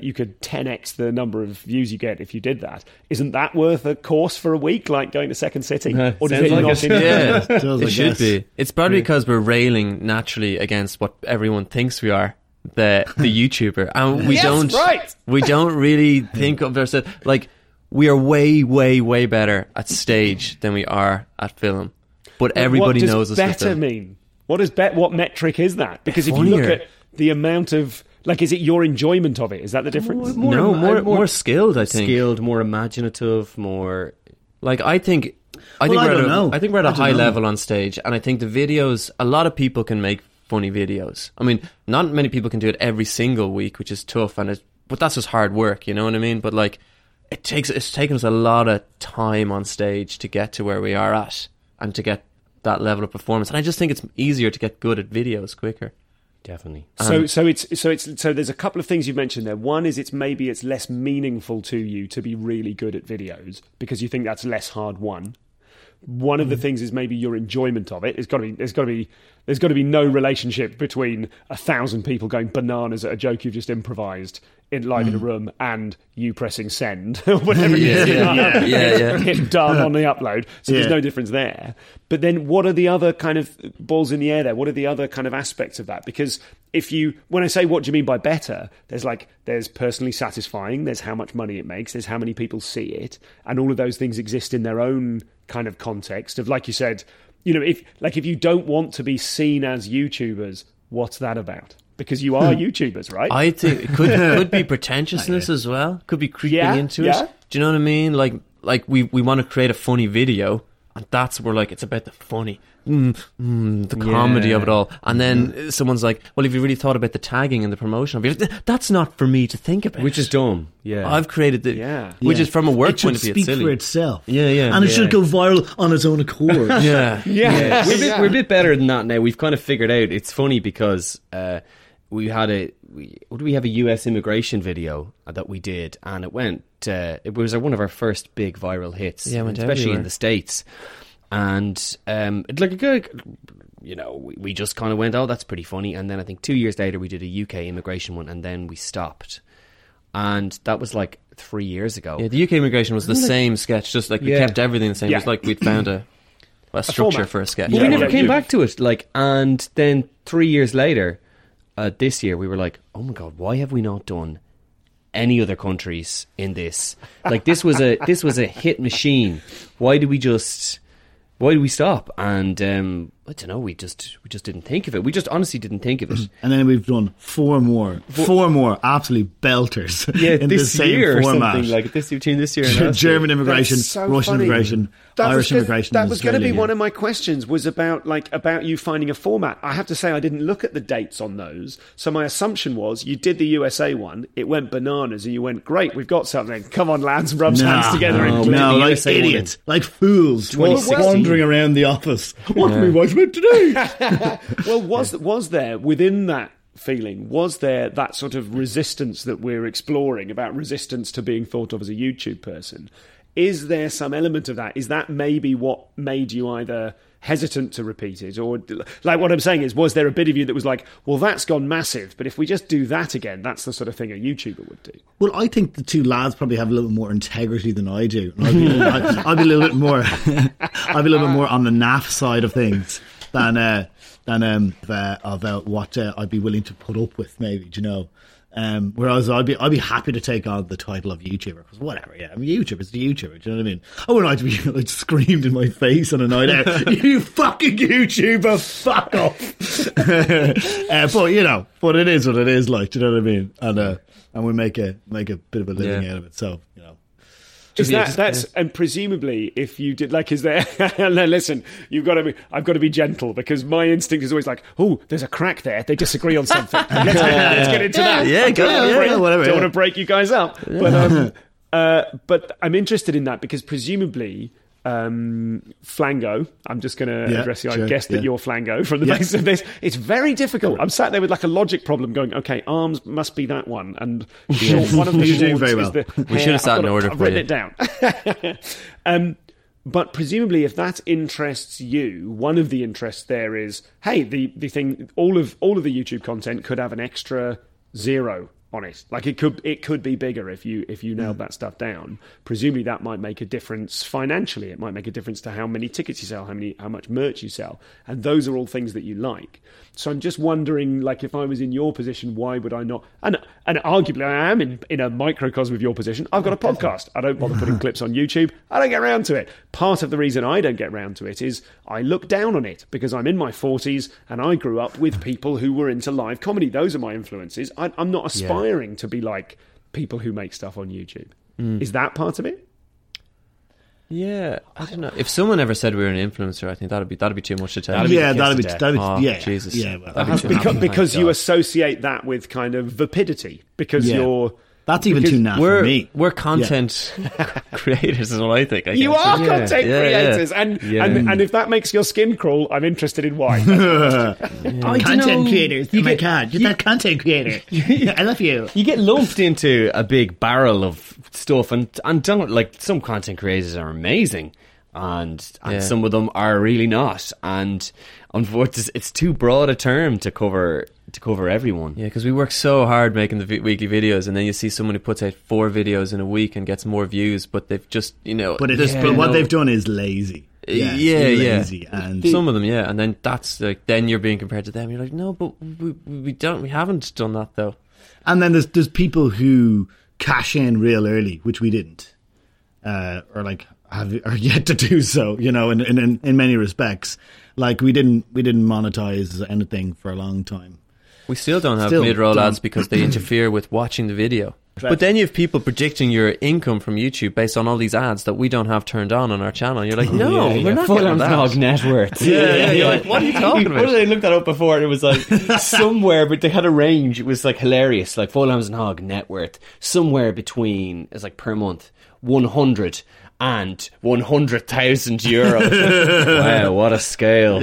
Speaker 1: 10x the number of views you get if you did that. Isn't that worth a course for a week, like going to Second City? Or does it
Speaker 2: like
Speaker 1: not?
Speaker 2: It should be. It's probably because we're railing naturally against what everyone thinks we are. The YouTuber, and we don't really think of ourselves like we are way, way, way better at stage than we are at film. But everybody knows us.
Speaker 1: What does better mean? What metric is that? Because if you look at the amount of is it your enjoyment of it? Is that the difference?
Speaker 2: More skilled. I think
Speaker 3: skilled, more imaginative, more.
Speaker 2: Like I think we're at a high level on stage, and I think the videos. A lot of people can make funny videos. I mean, not many people can do it every single week, which is tough, but that's just hard work, you know what I mean? But like, it's taken us a lot of time on stage to get to where we are at and to get that level of performance. And I just think it's easier to get good at videos quicker.
Speaker 3: Definitely.
Speaker 1: So there's a couple of things you've mentioned there. One is it's less meaningful to you to be really good at videos because you think that's less hard won. One of the things is maybe your enjoyment of it. There's got to be no relationship between 1,000 people going bananas at a joke you've just improvised live in a room and you pressing send or whatever hit done on the upload. So there's no difference there. But then what are the other kind of balls in the air there? What are the other kind of aspects of that? Because when I say what do you mean by better, there's personally satisfying, there's how much money it makes, there's how many people see it, and all of those things exist in their own kind of context of, like you said, if you don't want to be seen as YouTubers, what's that about? Because you are YouTubers, right?
Speaker 2: I think it could be pretentiousness as well. Could be creeping into it. Do you know what I mean? Like we want to create a funny video, and that's where like it's about the funny, the comedy of it all. And then someone's like, "Well, have you really thought about the tagging and the promotion?" That's not for me to think about.
Speaker 3: Which is dumb. Yeah,
Speaker 2: I've created which is from a work point of view.
Speaker 4: It should speak
Speaker 2: it's silly.
Speaker 4: for itself.
Speaker 2: Yeah.
Speaker 4: And it should go viral on its own accord.
Speaker 2: Yeah.
Speaker 3: We're a bit better than that now. We've kind of figured out. It's funny because we have a US immigration video that we did, and it went. It was one of our first big viral hits, especially
Speaker 2: everywhere.
Speaker 3: in the States. And we just kind of went, oh, that's pretty funny. And then I think 2 years later we did a UK immigration one, and then we stopped. And that was like 3 years ago.
Speaker 2: Yeah, the UK immigration was the same sketch, just like we kept everything the same. It was like we'd found a structure for a sketch.
Speaker 3: But we never came back to it. And then 3 years later, this year, we were like, oh my God, why have we not done any other countries in this? Like this was a hit machine. Why did we stop? And I don't know. We just didn't think of it. We just honestly didn't think of it.
Speaker 4: And then we've done four more absolute belters. In
Speaker 3: this
Speaker 4: the same
Speaker 3: year
Speaker 4: format.
Speaker 3: or something like between this year and last year.
Speaker 4: German immigration,
Speaker 1: so
Speaker 4: Russian
Speaker 1: funny.
Speaker 4: immigration, Irish immigration.
Speaker 1: That was going to be
Speaker 4: Australia,
Speaker 1: one of my questions. Was about you finding a format. I have to say I didn't look at the dates on those, so my assumption was you did the USA one. It went bananas, and you went, great, we've got something. Come on, lads, rubs hands together and click.
Speaker 4: No,
Speaker 3: the
Speaker 4: like
Speaker 3: USA one.
Speaker 4: idiots, like fools,
Speaker 3: 2016.
Speaker 4: wandering around the office. What are my wife meant to do?
Speaker 1: Well, was there within that feeling? Was there that sort of resistance that we're exploring about resistance to being thought of as a YouTube person? Is there some element of that? Is that maybe what made you either hesitant to repeat it, or like what I'm saying is, was there a bit of you that was like, well, that's gone massive, but if we just do that again, that's the sort of thing a YouTuber would do?
Speaker 4: Well, I think the two lads probably have a little more integrity than I do. I'd be a little bit more. I'd be a little bit more on the naff side of things than what I'd be willing to put up with, maybe. Do you know? Whereas I'd be happy to take on the title of YouTuber, because whatever, I'm a YouTuber, it's a YouTuber, do you know what I mean? I wouldn't like to be like screamed in my face on a night out, you fucking YouTuber, fuck off. But it is what it is, like, do you know what I mean? And we make a bit of a living out of it, so, you know.
Speaker 1: And presumably, if you did, like, is there? Listen, I've got to be gentle, because my instinct is always like, oh, there's a crack there. They disagree on something. Let's get into that.
Speaker 4: Whatever.
Speaker 1: Don't want to break you guys up, but I'm interested in that, because presumably. Flango, I'm just going to address you. I guess that you're Flango from the basis of this. It's very difficult. I'm sat there with like a logic problem going, okay, arms must be that one, and one of the
Speaker 4: You're doing
Speaker 1: shorts
Speaker 4: very well.
Speaker 1: is the
Speaker 2: We should have sat in order
Speaker 1: I've
Speaker 2: for
Speaker 1: written
Speaker 2: you.
Speaker 1: it down. But presumably, if that interests you, one of the interests there is, hey, the thing, all of the YouTube content could have an extra 0 on it. Like it could be bigger if you nailed that stuff down. Presumably that might make a difference financially. It might make a difference to how many tickets you sell, how much merch you sell, and those are all things that you like. So I'm just wondering, like, if I was in your position, why would I not? And arguably I am in a microcosm of your position. I've got a podcast. I don't bother putting clips on YouTube. I don't get around to it. Part of the reason I don't get around to it is I look down on it, because I'm in my 40s and I grew up with people who were into live comedy. Those are my influences. I'm not aspiring to be like people who make stuff on YouTube. Is that part of it?
Speaker 2: Yeah, I don't know. If someone ever said we were an influencer, I think that'd be too much to tell.
Speaker 3: That'd be
Speaker 4: That'd be
Speaker 2: Oh,
Speaker 4: yeah.
Speaker 2: Jesus.
Speaker 4: Yeah, well,
Speaker 2: That'd be too much.
Speaker 1: Because you associate that with kind of vapidity, because you're...
Speaker 4: That's even too naff for me.
Speaker 2: We're content creators, is what I think.
Speaker 1: You are content creators,
Speaker 2: yeah.
Speaker 1: And if that makes your skin crawl, I'm interested in why.
Speaker 4: Content creators. Oh my God, you're that content creator. I love you.
Speaker 3: You get lumped into a big barrel of stuff, and don't, like, some content creators are amazing, and some of them are really not, and unfortunately it's too broad a term to cover everyone.
Speaker 2: Yeah, because we work so hard making the weekly videos, and then you see someone who puts out 4 videos in a week and gets more views, but they've just,
Speaker 4: But what they've done is lazy. Lazy, and
Speaker 2: some of them, and then that's like, then you're being compared to them. You're like, no, but we haven't done that though.
Speaker 4: And then there's people who cash in real early, which we didn't, or like are yet to do so. You know, in many respects, like we didn't monetize anything for a long time.
Speaker 2: We still don't have
Speaker 4: Still
Speaker 2: mid-roll
Speaker 4: don't.
Speaker 2: ads because they interfere with watching the video. But then you have people predicting your income from YouTube based on all these ads that we don't have turned on our channel. You're like, no, we're not
Speaker 3: Full
Speaker 2: getting
Speaker 3: Arms
Speaker 2: that.
Speaker 3: and Hog net worth.
Speaker 2: Yeah, you're like, what are you talking about?
Speaker 3: What did I look that up before? And it was like somewhere, but they had a range. It was like hilarious. Like Full Arms and Hog net worth somewhere between, it's like per month, 100 and 100,000 euros. Wow, what a scale!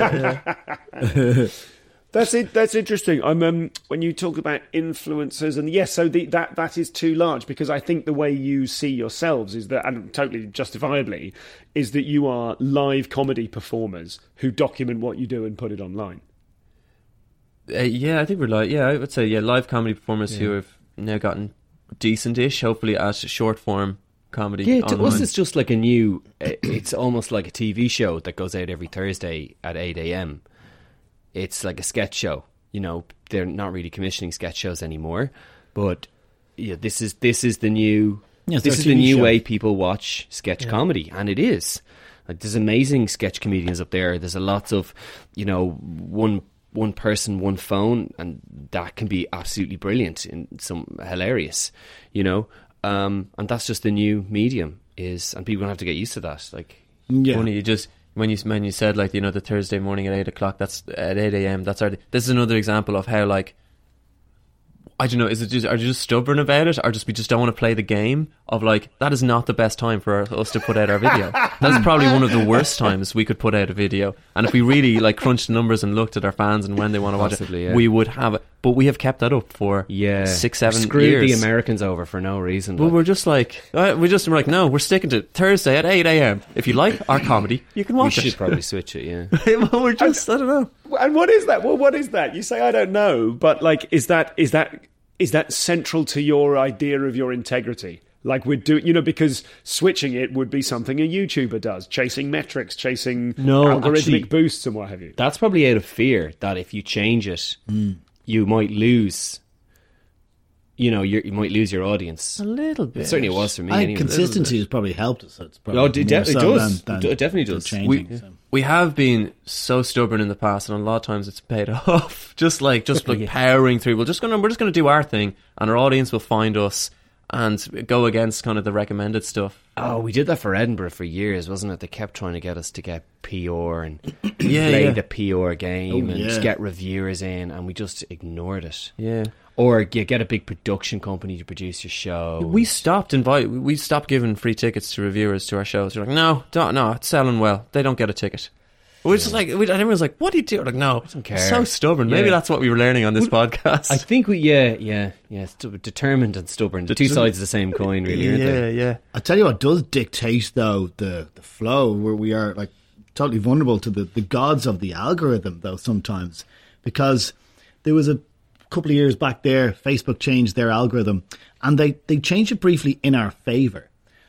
Speaker 1: That's it. That's interesting. I'm when you talk about influencers, and yes, so that is too large, because I think the way you see yourselves is that, and totally justifiably, is that you are live comedy performers who document what you do and put it online.
Speaker 2: Yeah, I think we're like, I would say, live comedy performers who have now gotten decent-ish, hopefully, at short form comedy.
Speaker 3: Yeah, to
Speaker 2: online.
Speaker 3: us it's just like a new. It's almost like a TV show that goes out every Thursday at 8 a.m. It's like a sketch show. You know, they're not really commissioning sketch shows anymore, but yeah, this is the new.
Speaker 4: Yes,
Speaker 3: this
Speaker 4: they're
Speaker 3: is
Speaker 4: a
Speaker 3: the
Speaker 4: TV
Speaker 3: new
Speaker 4: show.
Speaker 3: way people watch sketch comedy, and it is. Like, there's amazing sketch comedians up there. There's a lots of, you know, one person, one phone, and that can be absolutely brilliant and some hilarious, you know. And that's just the new medium and people have to get used to that. Like,
Speaker 4: Yeah.
Speaker 2: Funny, you just when you said, like, you know, the Thursday morning at 8 o'clock, that's at 8 a.m. That's this is another example of how, like, I don't know, are you just stubborn about it, or we just don't want to play the game of, like, that is not the best time for us to put out our video. That's probably one of the worst times we could put out a video. And if we really, like, crunched the numbers and looked at our fans and when they want to watch
Speaker 3: Possibly,
Speaker 2: it,
Speaker 3: yeah.
Speaker 2: we would have it. But we have kept that up for 6-7
Speaker 3: screwed
Speaker 2: years.
Speaker 3: the Americans over for no reason.
Speaker 2: But
Speaker 3: like.
Speaker 2: we're just like, no, we're sticking to Thursday at 8 a.m. If you like our comedy, you can
Speaker 3: We
Speaker 2: watch
Speaker 3: should
Speaker 2: it.
Speaker 3: probably switch it, yeah.
Speaker 2: Well, we're just, I don't know.
Speaker 1: And what is that? Well, what is that? You say I don't know, but, like, is that central to your idea of your integrity? Like, we're doing, you know, because switching it would be something a YouTuber does, chasing metrics, chasing algorithmic
Speaker 3: actually,
Speaker 1: boosts and what have you.
Speaker 3: That's probably out of fear that if you change it, you might lose. You know, you might lose your audience.
Speaker 2: A little bit.
Speaker 3: Certainly, it was for me.
Speaker 4: I think
Speaker 3: anyway.
Speaker 4: consistency has probably helped us. It's probably
Speaker 3: Oh, it
Speaker 4: more
Speaker 3: definitely
Speaker 4: so
Speaker 3: does.
Speaker 4: than
Speaker 3: It definitely does.
Speaker 4: changing, so.
Speaker 2: We have been so stubborn in the past, and a lot of times it's paid off. just like powering through. We're just gonna do our thing, and our audience will find us and go against kind of the recommended stuff.
Speaker 3: Oh, we did that for Edinburgh for years, wasn't it? They kept trying to get us to get PR and
Speaker 2: Yeah,
Speaker 3: play
Speaker 2: yeah.
Speaker 3: the PR game and
Speaker 4: yeah.
Speaker 3: just get reviewers in, and we just ignored it.
Speaker 2: Yeah.
Speaker 3: Or you get a big production company to produce your show.
Speaker 2: We stopped giving free tickets to reviewers to our shows. We're like, no, it's selling well. They don't get a ticket. We're just like, and everyone's like, what do you do? We're like, no, I
Speaker 3: don't care.
Speaker 2: So stubborn. Maybe
Speaker 3: Yeah.
Speaker 2: that's what we were learning on this podcast.
Speaker 3: I think determined and stubborn. The two sides of the same coin, really, aren't they?
Speaker 2: yeah.
Speaker 4: I tell you what does dictate, though, the flow, where we are, like, totally vulnerable to the gods of the algorithm, though, sometimes. Because there was a couple of years back there, Facebook changed their algorithm, and they changed it briefly in our favour,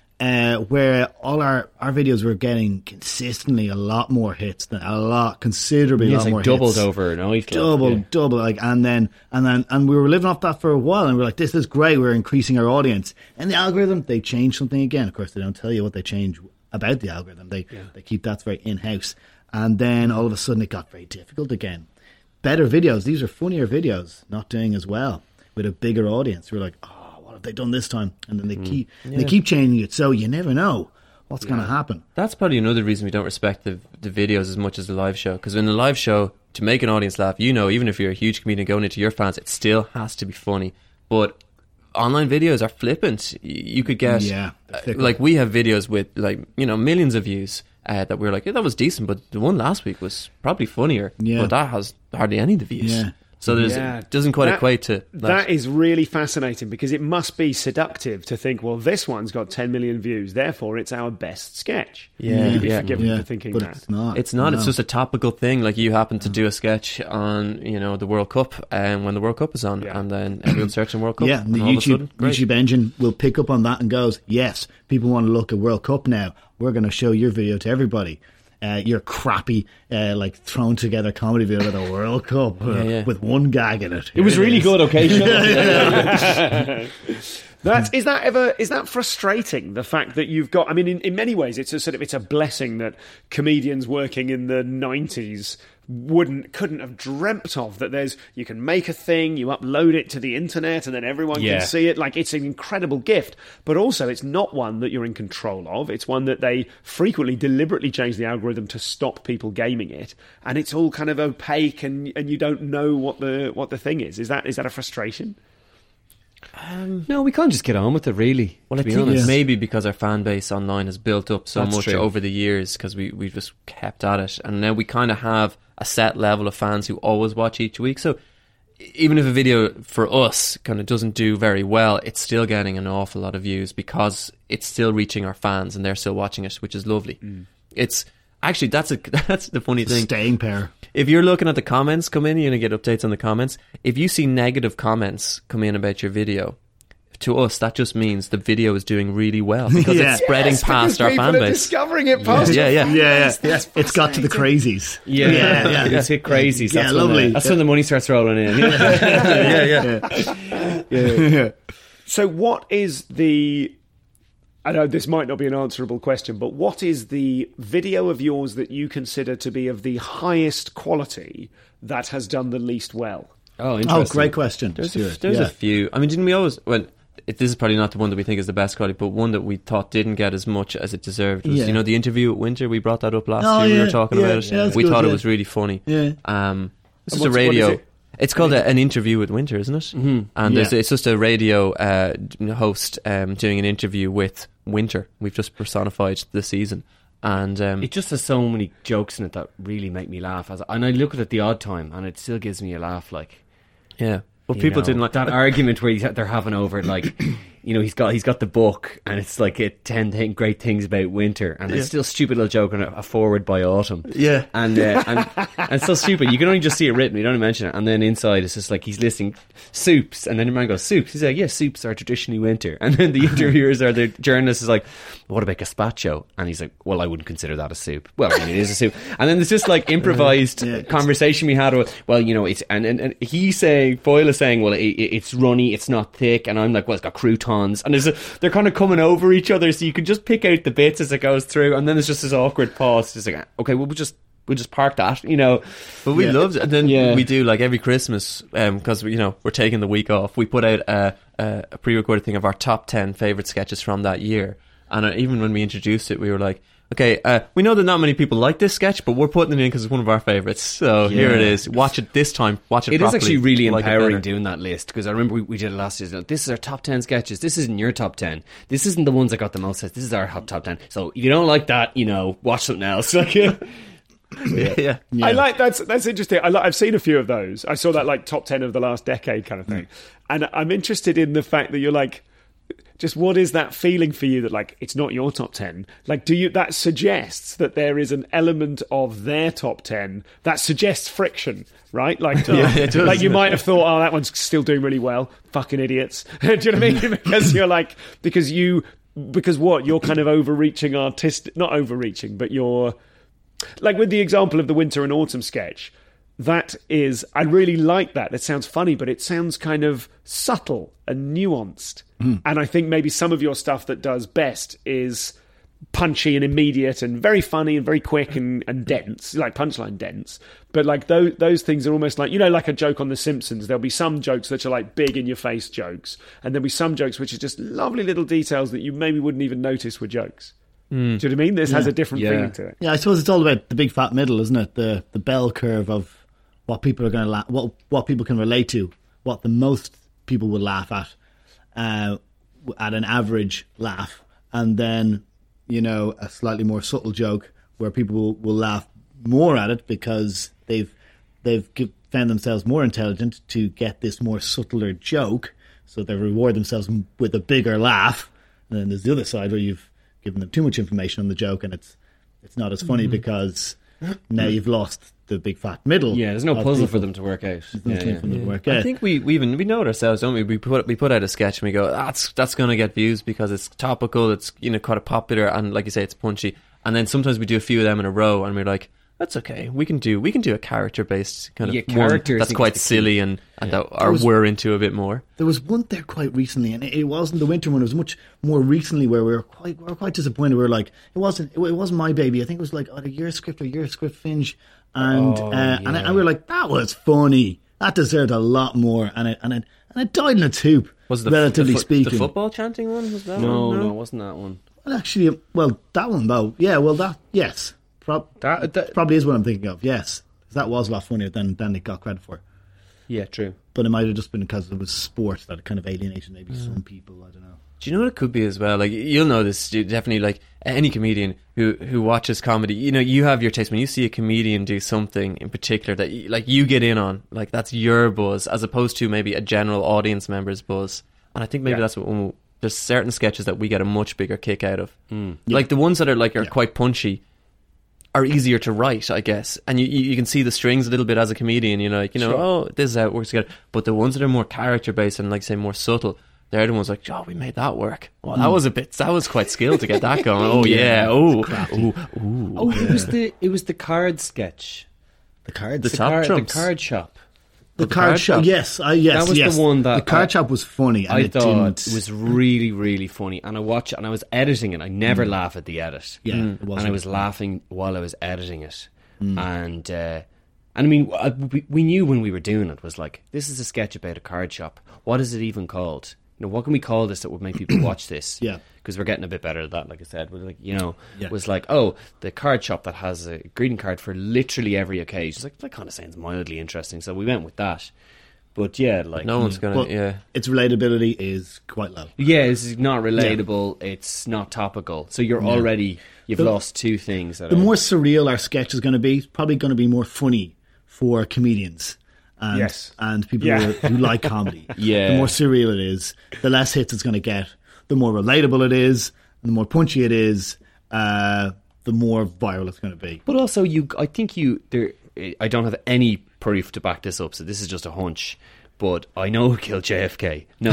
Speaker 4: where all our videos were getting consistently a lot more hits, considerably
Speaker 3: Yeah,
Speaker 4: a
Speaker 3: it's
Speaker 4: lot more
Speaker 3: like doubled
Speaker 4: hits.
Speaker 3: overnight.
Speaker 4: Double, like, and then we were living off that for a while, and we were like, this is great, we're increasing our audience. And the algorithm, they changed something again. Of course, they don't tell you what they change about the algorithm. They keep that very in-house. And then all of a sudden it got very difficult again. Better videos, these are funnier videos, not doing as well with a bigger audience. We're like, oh, what have they done this time? And then they keep changing it, so you never know what's going to happen.
Speaker 2: That's probably another reason we don't respect the videos as much as the live show. Because in the live show, to make an audience laugh, you know, even if you're a huge comedian going into your fans, it still has to be funny. But online videos are flippant. You could get, like, we have videos with, like, you know, millions of views that we're like, that was decent, but the one last week was probably funnier.
Speaker 4: Yeah.
Speaker 2: But that has hardly any of the views.
Speaker 4: Yeah.
Speaker 2: So it doesn't quite equate to
Speaker 1: That is really fascinating, because it must be seductive to think, well, this one's got 10 million views, therefore it's our best sketch.
Speaker 2: Yeah,
Speaker 1: You'd be
Speaker 2: yeah.
Speaker 1: forgiven for thinking
Speaker 4: but
Speaker 1: that.
Speaker 4: it's not.
Speaker 2: It's not.
Speaker 4: No.
Speaker 2: It's just a topical thing. Like, you happen to do a sketch on, you know, the World Cup, and when the World Cup is on,
Speaker 1: Yeah.
Speaker 2: and then everyone's searching World Cup.
Speaker 4: Yeah, and the
Speaker 2: and all of a sudden, great.
Speaker 4: YouTube engine will pick up on that and goes, yes, people want to look at World Cup now. We're going to show your video to everybody. Your crappy, like, thrown together comedy video with a World Cup
Speaker 2: Yeah.
Speaker 4: with one gag in it.
Speaker 3: It was really good, okay? Shut up.
Speaker 1: Is that frustrating? The fact that you've got, I mean, in many ways, it's a blessing that comedians working in the 90s couldn't have dreamt of, that you can make a thing, you upload it to the internet, and then everyone can see it. Like, it's an incredible gift, but also it's not one that you're in control of. It's one that they frequently deliberately change the algorithm to stop people gaming it, and it's all kind of opaque, and you don't know what the thing is. Is that a frustration?
Speaker 3: No, we can't just get on with it, really.
Speaker 2: Well, I think maybe because our fan base online has built up so much over the years, because we've just kept at it, and now we kind of have a set level of fans who always watch each week. So even if a video for us kind of doesn't do very well, it's still getting an awful lot of views because it's still reaching our fans and they're still watching it, which is lovely. It's actually, that's the funny thing.
Speaker 4: Staying power.
Speaker 2: If you're looking at the comments come in, you're going to get updates on the comments. If you see negative comments come in about your video, to us, that just means the video is doing really well because it's spreading past our fan base.
Speaker 1: Discovering it past.
Speaker 4: Yeah. It's got to the crazies.
Speaker 3: Yeah. It's hit crazies. That's
Speaker 4: lovely.
Speaker 3: That's when the money starts rolling in.
Speaker 1: Yeah. So, what is the? I know this might not be an answerable question, but what is the video of yours that you consider to be of the highest quality that has done the least well?
Speaker 3: Oh, interesting.
Speaker 4: Great question.
Speaker 2: There's a few. I mean, didn't we always? Well, this is probably not the one that we think is the best quality, but one that we thought didn't get as much as it deserved was, the interview with Winter. We brought that up last year. We were talking about it. We thought it was really funny.
Speaker 4: Yeah.
Speaker 2: This is a radio. It's called an interview with Winter, isn't it? Mm-hmm. And it's just a radio host doing an interview with Winter. We've just personified the season. And
Speaker 3: it just has so many jokes in it that really make me laugh. And I look at it the odd time, and it still gives me a laugh. Like,
Speaker 2: yeah, but people didn't like
Speaker 3: that argument where they're having over like, he's got the book, and it's like 10 great things about winter, and it's still a stupid little joke on a forward by autumn.
Speaker 2: Yeah,
Speaker 3: and it's so stupid. You can only just see it written. You don't even mention it, and then inside it's just like he's listing soups, and then your man goes soups. He's like, yeah, soups are traditionally winter, and then the interviewers or the journalist is like, what about gazpacho? And he's like, well, I wouldn't consider that a soup. Well, I mean, it is a soup. And then there's this like improvised conversation we had. Well, it's and he's saying, Foyle is saying, well, it's runny, it's not thick, and I'm like, well, it's got croutons, and they're kind of coming over each other, so you can just pick out the bits as it goes through, and then there's just this awkward pause. It's like, okay, well, we'll just park that,
Speaker 2: But we loved it. And then we do, like, every Christmas, because, we're taking the week off, we put out a pre-recorded thing of our top 10 favourite sketches from that year. And even when we introduced it, we were like, okay, we know that not many people like this sketch, but we're putting it in because it's one of our favourites. So here it is. Watch it this time. Watch it properly.
Speaker 3: It is actually really empowering doing that list, because I remember we did it last year. This is our top 10 sketches. This isn't your top 10. This isn't the ones that got the most hits. This is our top 10. So if you don't like that, watch something else.
Speaker 1: Yeah. I like that's interesting. I've seen a few of those. I saw that like top 10 of the last decade kind of thing, and I'm interested in the fact that you're like, just what is that feeling for you that like it's not your top 10? Like, that suggests that there is an element of their top 10 that suggests friction, right? Like,
Speaker 2: it does,
Speaker 1: like you might have thought, oh, that one's still doing really well. Fucking idiots. Do you know what I mean? Because you're like, because what you're kind of overreaching not overreaching, but you're. Like with the example of the winter and autumn sketch, I really like that. It sounds funny, but it sounds kind of subtle and nuanced. And I think maybe some of your stuff that does best is punchy and immediate and very funny and very quick and dense, like punchline dense. But like those things are almost like, like a joke on The Simpsons. There'll be some jokes that are like big in your face jokes, and there'll be some jokes which are just lovely little details that you maybe wouldn't even notice were jokes. Do you know what I mean? This has a different feeling to it.
Speaker 4: Yeah, I suppose it's all about the big fat middle, isn't it? The bell curve of what people are going to what people can relate to, what the most people will laugh at an average laugh, and then a slightly more subtle joke where people will laugh more at it because they've found themselves more intelligent to get this more subtler joke, so they reward themselves with a bigger laugh. And then there's the other side where you've given them too much information on the joke, and it's not as funny because now you've lost the big fat middle.
Speaker 3: Yeah, there's no puzzle for them to work out.
Speaker 2: I think we know it ourselves, don't we? We put out a sketch and we go, that's going to get views because it's topical, it's quite popular, and like you say, it's punchy. And then sometimes we do a few of them in a row, and we're like, that's okay. We can do a character based kind of
Speaker 3: Yeah,
Speaker 2: one
Speaker 3: characters
Speaker 2: that's
Speaker 3: is
Speaker 2: quite
Speaker 3: the key.
Speaker 2: silly and that we're into a bit more.
Speaker 4: There was one there quite recently, and it wasn't the winter one. It was much more recently where we were quite disappointed. We were like, it wasn't My Baby. I think it was like Your Script or Your Script Finch, and and we were like, that was funny. That deserved a lot more, and it died in its hoop.
Speaker 2: Was it
Speaker 4: relatively speaking?
Speaker 2: the football chanting one? Was that
Speaker 3: No,
Speaker 2: one?
Speaker 3: no, it wasn't that one.
Speaker 4: Well, actually, that one though. Yeah, yes,
Speaker 3: That
Speaker 4: probably is what I'm thinking of. Yes, that was a lot funnier than it got credit for.
Speaker 3: yeah, true.
Speaker 4: But it might have just been because it was sport that it kind of alienated maybe some people. I don't know.
Speaker 2: Do you know what it could be as well? Like, you'll know this, definitely, like any comedian who watches comedy, you have your taste. When you see a comedian do something in particular that you get in on, like that's your buzz, as opposed to maybe a general audience member's buzz. And I think maybe that's what there's certain sketches that we get a much bigger kick out of. Like the ones that are quite punchy are easier to write, I guess, and you can see the strings a little bit as a comedian.
Speaker 3: Sure.
Speaker 2: Oh, this is how it works together. But the ones that are more character based and like say more subtle, they're the ones like, oh, we made that work. Well, that was quite skilled to get that going. Oh yeah,
Speaker 3: It was the card sketch,
Speaker 4: The cards.
Speaker 2: The top
Speaker 3: the
Speaker 2: trumps.
Speaker 3: card shop.
Speaker 4: The card shop. Yes, yes.
Speaker 3: That was the one that
Speaker 4: the card shop was funny. And
Speaker 3: I
Speaker 4: it
Speaker 3: thought
Speaker 4: didn't.
Speaker 3: it was really, really funny. And I watched it and I was editing it. I never laugh at the edit.
Speaker 4: Yeah, it
Speaker 3: And
Speaker 4: wasn't.
Speaker 3: I was laughing while I was editing it. And I mean, we knew when we were doing it was like, this is a sketch about a card shop. What is it even called? What can we call this that would make people watch this?
Speaker 4: Yeah.
Speaker 3: Because we're getting a bit better at that, like I said. We're like,
Speaker 4: Yeah.
Speaker 3: was like, oh, the card shop that has a greeting card for literally every occasion. It's like, that kind of sounds mildly interesting. So we went with that. But yeah, like...
Speaker 2: No one's gonna.
Speaker 4: But its relatability is quite low.
Speaker 3: Yeah, it's not relatable. It's not topical. So you've lost two things.
Speaker 4: The more surreal our sketch is going to be, it's probably going to be more funny for comedians. And,
Speaker 1: Yes.
Speaker 4: and people who like comedy.
Speaker 3: Yeah.
Speaker 4: The more surreal it is, the less hits it's going to get. The more relatable it is, and the more punchy it is, the more viral it's going to be.
Speaker 3: But also, I don't have any proof to back this up, so this is just a hunch. But I know who killed JFK. No.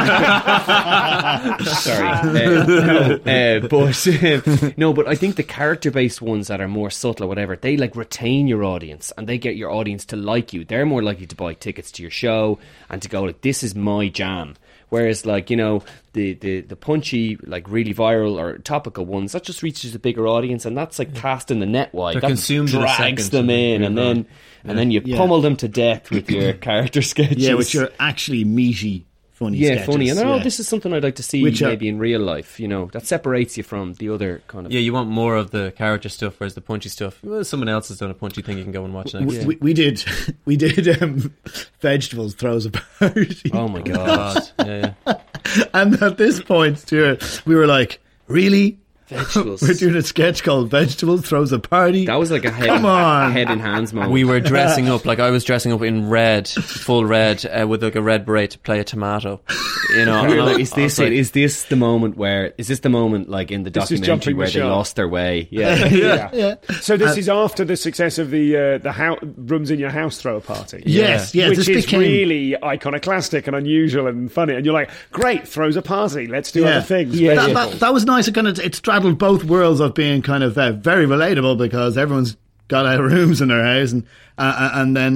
Speaker 3: But I think the character-based ones that are more subtle or whatever, they like retain your audience and they get your audience to like you. They're more likely to buy tickets to your show and to go like, this is my jam. Whereas, like, the punchy, like, really viral or topical ones, that just reaches a bigger audience, and that's like casting the net wide.
Speaker 2: They're
Speaker 3: that
Speaker 2: consumed in a
Speaker 3: drags
Speaker 2: second
Speaker 3: them in,
Speaker 2: and
Speaker 3: and then you pummel them to death with your character sketches.
Speaker 4: Yeah, which are actually meaty, funny sketches.
Speaker 3: funny. And
Speaker 4: yeah.
Speaker 3: this is something I'd like to see maybe in real life. That separates you from the other kind of.
Speaker 2: Yeah, you want more of the character stuff, whereas the punchy stuff, well, someone else has done a punchy thing you can go and watch next.
Speaker 4: We did vegetables throws a party.
Speaker 3: Oh my god!
Speaker 2: Yeah.
Speaker 4: And at this point, Stuart, we were like, really?
Speaker 3: Vegetables.
Speaker 4: We're doing a sketch called Vegetables Throws a Party?
Speaker 3: That was like a head in hands moment.
Speaker 2: We were dressing up, like I was dressing up in red, full red, with like a red beret to play a tomato.
Speaker 3: Is this the moment like in the documentary where they lost their way?
Speaker 4: Yeah.
Speaker 1: So this is after the success of the rooms in your house throw a party.
Speaker 4: Yes,
Speaker 1: which
Speaker 4: this
Speaker 1: is
Speaker 4: became
Speaker 1: really iconoclastic and unusual and funny. And you're like, great, throws a party. Let's do other things.
Speaker 4: That was nice. It straddled both worlds of being kind of very relatable because everyone's got out of rooms in their house, but then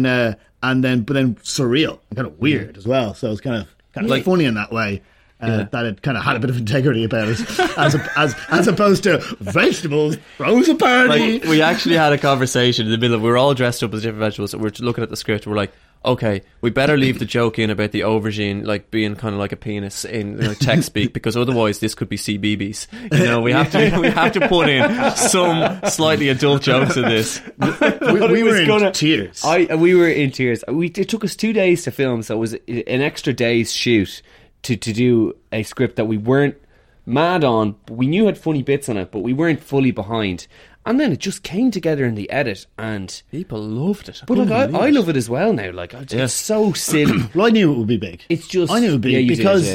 Speaker 4: surreal and kind of weird as well. So it's kind of like funny in that way. That it kind of had a bit of integrity about it, as opposed to vegetables throws a party.
Speaker 2: Like, we actually had a conversation in the middle. We were all dressed up as different vegetables. We're looking at the script. We're like, okay, we better leave the joke in about the aubergine like being kind of like a penis in tech speak, because otherwise this could be CBeebies. We have to put in some slightly adult jokes in this.
Speaker 4: we were in tears.
Speaker 3: We were in tears. It took us 2 days to film, so it was an extra day's shoot to do a script that we weren't mad on, but we knew had funny bits on it, but we weren't fully behind. And then it just came together in the edit, and
Speaker 2: people loved it.
Speaker 3: But like, I love it as well now. Like, it's so silly.
Speaker 4: Well, I knew it would be big.
Speaker 3: It's just
Speaker 4: I knew it would be because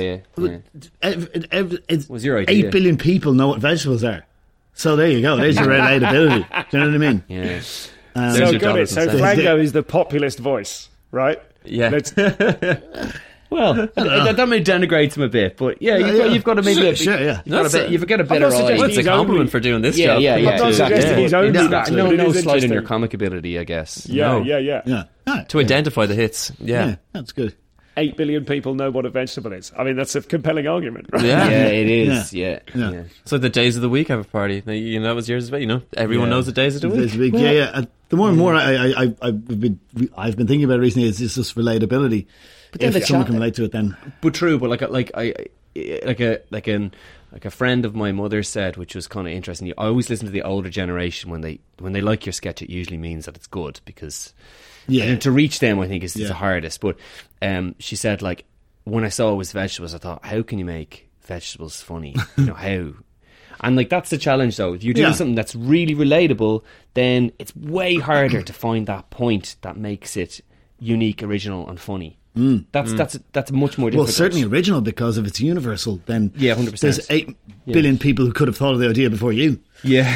Speaker 3: it was your idea.
Speaker 4: 8 billion people know what vegetables are. So there you go. There's your relatability. Do you know what I mean?
Speaker 3: Yeah.
Speaker 1: So got it. So Flango is the populist voice, right?
Speaker 2: Yeah.
Speaker 3: Well, that may denigrate him a bit, but you've got to maybe
Speaker 4: Sure, yeah.
Speaker 3: you've got a better
Speaker 1: not
Speaker 3: eye.
Speaker 1: suggesting
Speaker 2: It's a
Speaker 1: he's
Speaker 2: compliment
Speaker 1: only-
Speaker 2: for doing this
Speaker 3: Yeah,
Speaker 2: job.
Speaker 3: yeah,
Speaker 1: I'm not
Speaker 3: exactly.
Speaker 1: suggesting he's only that, but
Speaker 3: No
Speaker 1: it is
Speaker 3: slide on your
Speaker 1: interesting.
Speaker 3: comic ability, I guess.
Speaker 1: Yeah,
Speaker 3: No.
Speaker 1: yeah.
Speaker 4: Yeah.
Speaker 2: To identify the hits. Yeah.
Speaker 4: That's good.
Speaker 1: 8 billion people know what a vegetable is. I mean, that's a compelling argument, right?
Speaker 2: Yeah.
Speaker 3: Yeah, it is. Yeah.
Speaker 4: Yeah.
Speaker 2: So the days of the week have a party. You know, that was yours as well. You know, everyone knows the days of the week.
Speaker 4: This week, the more and more I've been thinking about it recently is just relatability. But
Speaker 3: then
Speaker 4: if
Speaker 3: the
Speaker 4: someone
Speaker 3: chat-
Speaker 4: can relate to it, then
Speaker 3: But true, but like a friend of my mother said, which was kind of interesting. I always listen to the older generation when they like your sketch. It usually means that it's good because and to reach them, I think is the hardest. But she said, like, when I saw it was vegetables, I thought, how can you make vegetables funny? You know, how? And like that's the challenge, though. If you're doing something that's really relatable, then it's way harder to find that point that makes it unique, original, and funny. That's much more difficult.
Speaker 4: well, certainly original, because if it's universal, then
Speaker 3: 100%.
Speaker 4: there's 8 billion people who could have thought of the idea before you.
Speaker 3: Yeah.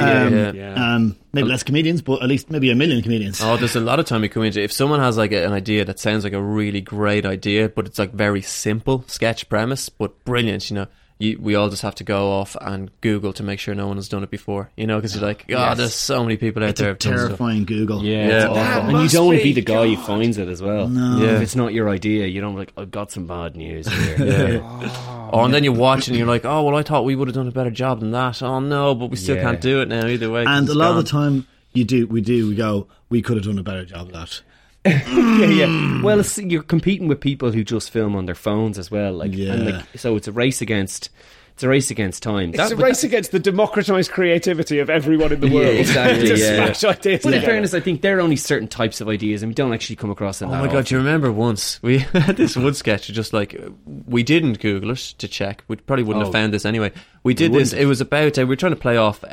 Speaker 4: Maybe less comedians, but at least maybe 1 million comedians.
Speaker 2: Oh, there's a lot of time you come into. If someone has like an idea that sounds like a really great idea, but it's like very simple sketch premise, but brilliant, you know. We all just have to go off and Google to make sure no one has done it before, you know, because you're like, there's so many people out
Speaker 4: It's
Speaker 2: there.
Speaker 4: a
Speaker 2: who've done stuff.
Speaker 4: terrifying Google.
Speaker 3: It's awful.
Speaker 1: That
Speaker 3: And you
Speaker 1: must
Speaker 3: don't want to
Speaker 1: be,
Speaker 3: be the guy who
Speaker 1: God.
Speaker 3: finds it as well.
Speaker 4: No.
Speaker 3: If it's not your idea, you don't like, I've got some bad news here.
Speaker 2: Oh, and then you watch and you're like, oh, well, I thought we would have done a better job than that. Oh, no, but we still
Speaker 3: Yeah.
Speaker 2: can't do it now either way. 'cause
Speaker 4: And a
Speaker 2: it's
Speaker 4: lot
Speaker 2: gone.
Speaker 4: of the time, we go, we could have done a better job of that.
Speaker 3: yeah. Well, you're competing with people who just film on their phones as well. So it's a race against time.
Speaker 1: It's a race against the democratised creativity of everyone in the world.
Speaker 3: exactly,
Speaker 1: to
Speaker 3: yeah.
Speaker 1: smash ideas
Speaker 3: But in
Speaker 1: together.
Speaker 3: fairness, I think there are only certain types of ideas, and we don't actually come across them.
Speaker 2: Oh my god, do you remember once we had this one sketch, just like, we didn't Google it to check, we probably wouldn't have found this anyway. We did this, it was about, we were trying to play off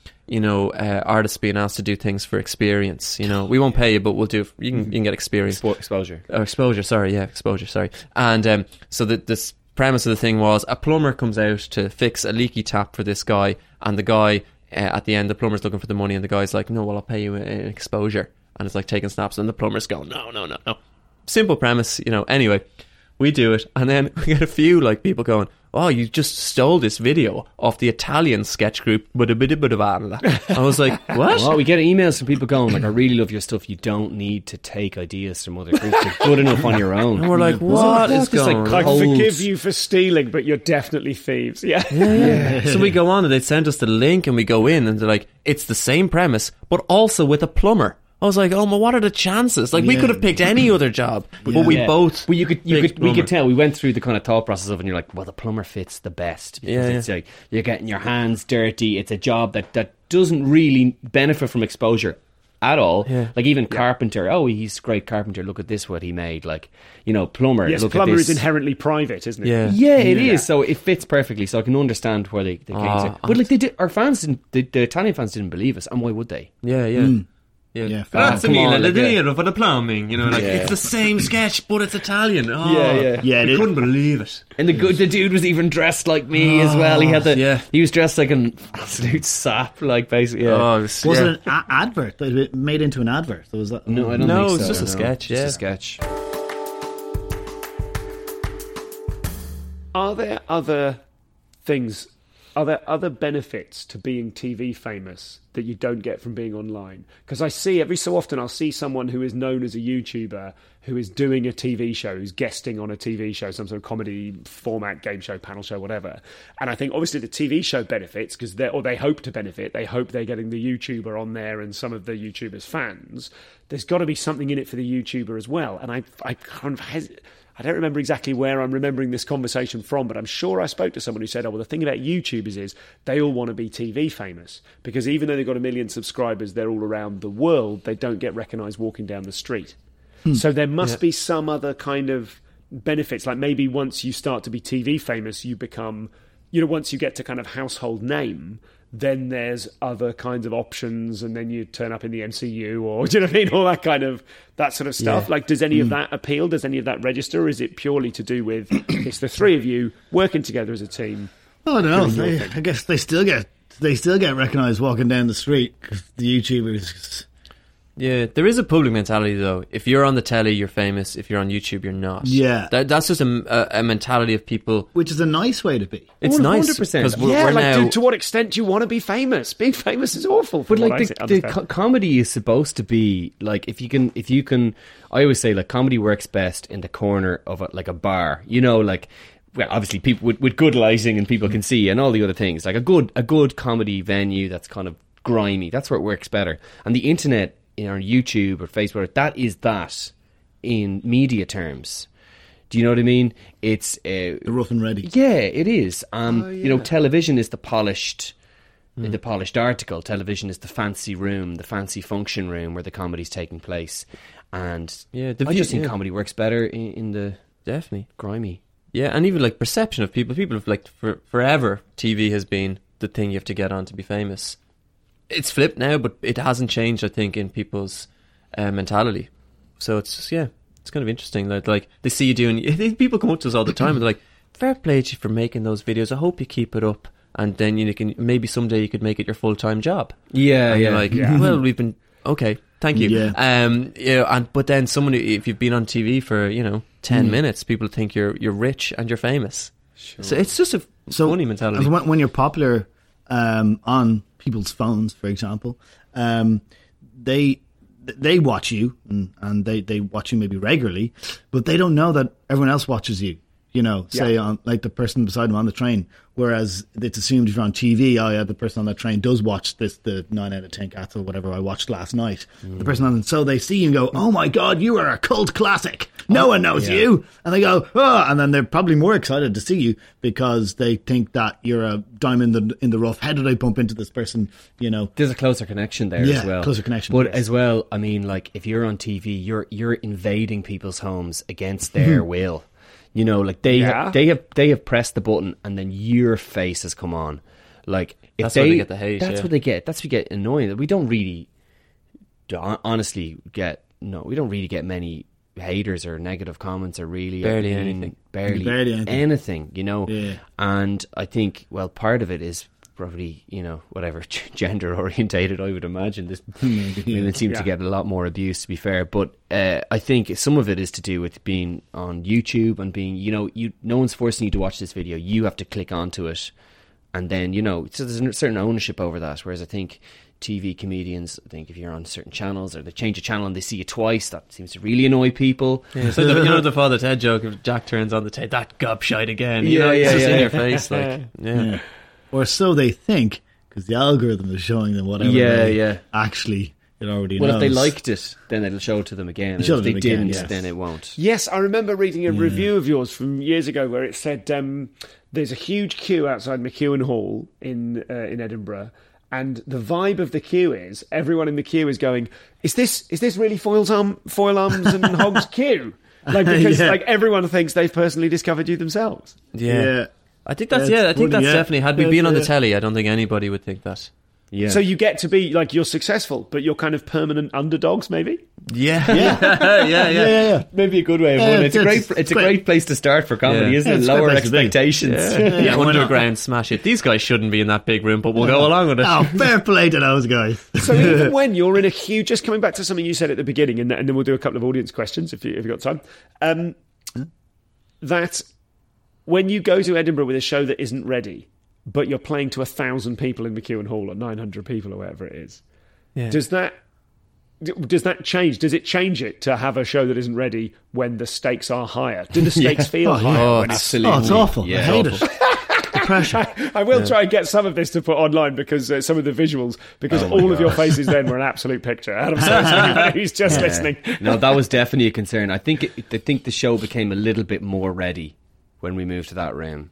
Speaker 2: artists being asked to do things for experience, you know. We won't pay you, but we'll do, you can get experience.
Speaker 3: exposure.
Speaker 2: Exposure, sorry. And so this premise of the thing was, a plumber comes out to fix a leaky tap for this guy, and the guy at the end, the plumber's looking for the money, and the guy's like, no, well, I'll pay you an exposure, and it's like taking snaps, and the plumber's going, no. Simple premise, you know. Anyway, we do it, and then we get a few like people going, oh, you just stole this video off the Italian sketch group. I was like, what?
Speaker 3: Well, we get emails from people going like, I really love your stuff. You don't need to take ideas from other groups. You're good enough on your own.
Speaker 2: And we're like, what is
Speaker 3: Just like
Speaker 2: going on?
Speaker 1: I
Speaker 3: cold.
Speaker 1: forgive you for stealing, but you're definitely thieves. Yeah.
Speaker 2: So we go on and they send us the link and we go in and they're like, it's the same premise, but also with a plumber. I was like, oh, well, what are the chances? Like, we could have picked any other job, but we both.
Speaker 3: Well, we
Speaker 2: picked plumber.
Speaker 3: could tell. We went through the kind of thought process of it, and you're like, well, the plumber fits the best because
Speaker 2: Yeah,
Speaker 3: it's like you're getting your hands dirty. It's a job that doesn't really benefit from exposure at all.
Speaker 2: Yeah.
Speaker 3: Like even carpenter. Oh, he's a great carpenter. Look at this, what he made. Like, you know, plumber.
Speaker 1: Yes,
Speaker 3: look
Speaker 1: plumber
Speaker 3: at
Speaker 1: is
Speaker 3: this.
Speaker 1: inherently private, isn't it?
Speaker 2: Yeah.
Speaker 3: Yeah, it is. So it fits perfectly. So I can understand where they came to. But like they did, our fans didn't. The Italian fans didn't believe us, and why would they?
Speaker 2: Yeah.
Speaker 4: Yeah,
Speaker 2: Grazie
Speaker 3: come on,
Speaker 2: mille,
Speaker 3: like,
Speaker 2: dinero for the plumbing. You know, like,
Speaker 3: Yeah.
Speaker 2: it's the same sketch, but it's Italian. Oh,
Speaker 4: Yeah,
Speaker 2: I couldn't believe it.
Speaker 3: And the dude was even dressed like me as well. He had he was dressed like an absolute sap, like basically. Yeah.
Speaker 2: Oh,
Speaker 4: Was it an advert? It made into an advert? Was that?
Speaker 3: No, I don't
Speaker 2: No,
Speaker 3: think
Speaker 2: it's
Speaker 3: so.
Speaker 2: just a sketch,
Speaker 3: Just
Speaker 2: yeah.
Speaker 3: a sketch.
Speaker 1: Are there other things? Are there other benefits to being TV famous that you don't get from being online? Because I see every so often I'll see someone who is known as a YouTuber who is doing a TV show, who's guesting on a TV show, some sort of comedy format, game show, panel show, whatever. And I think obviously the TV show benefits because they hope to benefit. They hope they're getting the YouTuber on there and some of the YouTuber's fans. There's got to be something in it for the YouTuber as well. And I kind of I don't remember exactly where I'm remembering this conversation from, but I'm sure I spoke to someone who said, oh, well, the thing about YouTubers is they all want to be TV famous because even though they've got 1 million subscribers, they're all around the world, they don't get recognised walking down the street. So there must be some other kind of benefits, like maybe once you start to be TV famous, you become, you know, once you get to kind of household name, then there's other kinds of options, and then you turn up in the MCU, or do you know what I mean? All that kind of that sort of stuff.
Speaker 2: Yeah.
Speaker 1: Like, does any of that appeal? Does any of that register? Or is it purely to do with it's the three of you working together as a team?
Speaker 4: Oh, I don't know. I guess they still get recognised walking down the street because the YouTubers.
Speaker 2: Yeah, there is a public mentality though. If you're on the telly, you're famous. If you're on YouTube, you're not.
Speaker 4: Yeah.
Speaker 2: That's just a mentality of people.
Speaker 4: Which is a nice way to be.
Speaker 2: It's nice
Speaker 3: 100%.
Speaker 2: because we're
Speaker 1: Yeah, like
Speaker 2: now.
Speaker 1: to what extent do you want to be famous? Being famous is awful.
Speaker 3: But like the comedy is supposed to be like if you can. I always say like comedy works best in the corner of like a bar. You know, like well, obviously people with good lighting and people can see and all the other things. Like a good comedy venue that's kind of grimy. That's where it works better. And the internet, on YouTube or Facebook, that is that in media terms. Do you know what I mean? It's
Speaker 4: The rough and ready.
Speaker 3: yeah, it is. You know, television is the polished article. Television is the fancy room, the fancy function room where the comedy's taking place. And
Speaker 2: Yeah,
Speaker 3: I just think comedy works better in the
Speaker 2: Definitely.
Speaker 3: grimy.
Speaker 2: Yeah, and even like perception of people. People have like forever. TV has been the thing you have to get on to be famous. It's flipped now, but it hasn't changed. I think in people's mentality. So it's kind of interesting. Like they see you doing. People come up to us all the time and they're like, "Fair play to you for making those videos. I hope you keep it up, and then you can maybe someday you could make it your full-time job."
Speaker 3: Yeah,
Speaker 2: And you're like, well, we've been okay. Thank you.
Speaker 4: Yeah.
Speaker 2: You know, but then if you've been on TV for 10 minutes, people think you're rich and you're famous. Sure. So it's just a funny mentality.
Speaker 4: When you're popular on people's phones, for example, they watch you and they watch you maybe regularly, but they don't know that everyone else watches you. Say on like the person beside them on the train. Whereas it's assumed if you're on TV, oh yeah, the person on that train does watch the 9 out of 10 Cats or whatever I watched last night. The person so they see you and go, oh my God, you are a cult classic. No one knows you. And they go, oh, and then they're probably more excited to see you because they think that you're a diamond in the rough. How did I bump into this person?
Speaker 3: There's a closer connection there as well.
Speaker 4: Closer connection.
Speaker 3: But
Speaker 4: yes.
Speaker 3: as well, I mean, like if you're on TV, you're invading people's homes against their will. Like they have pressed the button and then your face has come on. Like if
Speaker 2: that's where they get the hate.
Speaker 3: That's what they get. That's what get annoying. We don't really, honestly, we don't really get many haters or negative comments or really
Speaker 2: barely anything.
Speaker 3: Barely anything.
Speaker 4: Yeah.
Speaker 3: And I think part of it is probably whatever gender orientated. I would imagine this women seem to get a lot more abuse, to be fair, but I think some of it is to do with being on YouTube and being no one's forcing you to watch this video. You have to click onto it, and then so there's a certain ownership over that. Whereas I think TV comedians, I think if you're on certain channels or they change a channel and they see you twice, that seems to really annoy people.
Speaker 2: Yeah, so the Father Ted joke, if Jack turns on the tape, that gobshite again. It's just in your face, like yeah.
Speaker 4: Or so they think, because the algorithm is showing them whatever. Actually, it already knows.
Speaker 3: Well, if they liked it, then it'll show it to them again. And if they didn't, then it won't.
Speaker 1: Yes, I remember reading a review of yours from years ago where it said there's a huge queue outside McEwan Hall in Edinburgh, and the vibe of the queue is everyone in the queue is going, "Is this really Foil Arms and Hog's queue?" Because everyone thinks they've personally discovered you themselves.
Speaker 2: Yeah. I think that's definitely. Had we been on the telly, I don't think anybody would think that.
Speaker 3: Yeah.
Speaker 1: So you get to be like, you're successful, but you're kind of permanent underdogs, maybe.
Speaker 2: Yeah.
Speaker 3: Maybe a good way of putting it. It's a great place to start for comedy, isn't it? Lower expectations.
Speaker 2: Underground smash it. These guys shouldn't be in that big room, but we'll go along with it.
Speaker 4: Oh, fair play to those guys.
Speaker 1: So even when you're in a huge, just coming back to something you said at the beginning, and then we'll do a couple of audience questions if you've got time. That when you go to Edinburgh with a show that isn't ready, but you're playing to 1,000 people in McEwan Hall or 900 people or whatever it is, does that change? Does it change it to have a show that isn't ready when the stakes are higher? Do the stakes feel higher?
Speaker 3: Absolutely.
Speaker 4: Oh, it's awful.
Speaker 3: Yeah.
Speaker 4: I hate it. The pressure.
Speaker 1: I will try and get some of this to put online because some of the visuals, because all of your faces then were an absolute picture. Adam, sorry to anybody who's just listening.
Speaker 3: No, that was definitely a concern. I think the show became a little bit more ready when we moved to that room.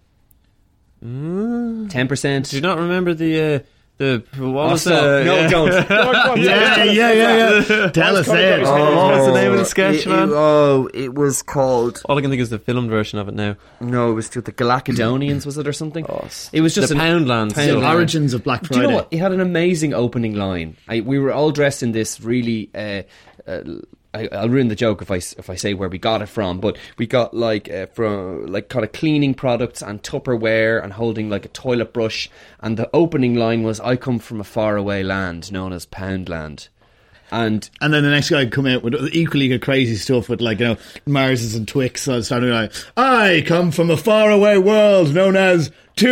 Speaker 3: 10%.
Speaker 2: Do you not remember the what was
Speaker 3: No, don't.
Speaker 4: Yeah. Tell us it.
Speaker 2: What's the name of the sketch, man?
Speaker 3: It was called.
Speaker 2: All I can think is the filmed version of it now.
Speaker 3: No, it was the Galacadonians, was it, or something? It was just
Speaker 2: the Poundland.
Speaker 4: The origins of Black Friday.
Speaker 3: Do you know what? It had an amazing opening line. We were all dressed in this really. I'll ruin the joke if I say where we got it from, but we got from kind of cleaning products and Tupperware and holding like a toilet brush, and the opening line was, "I come from a faraway land known as Poundland." And
Speaker 4: then the next guy would come out with equally good crazy stuff with, like, you know, Marses and Twix. So starting like, I come from a faraway world known as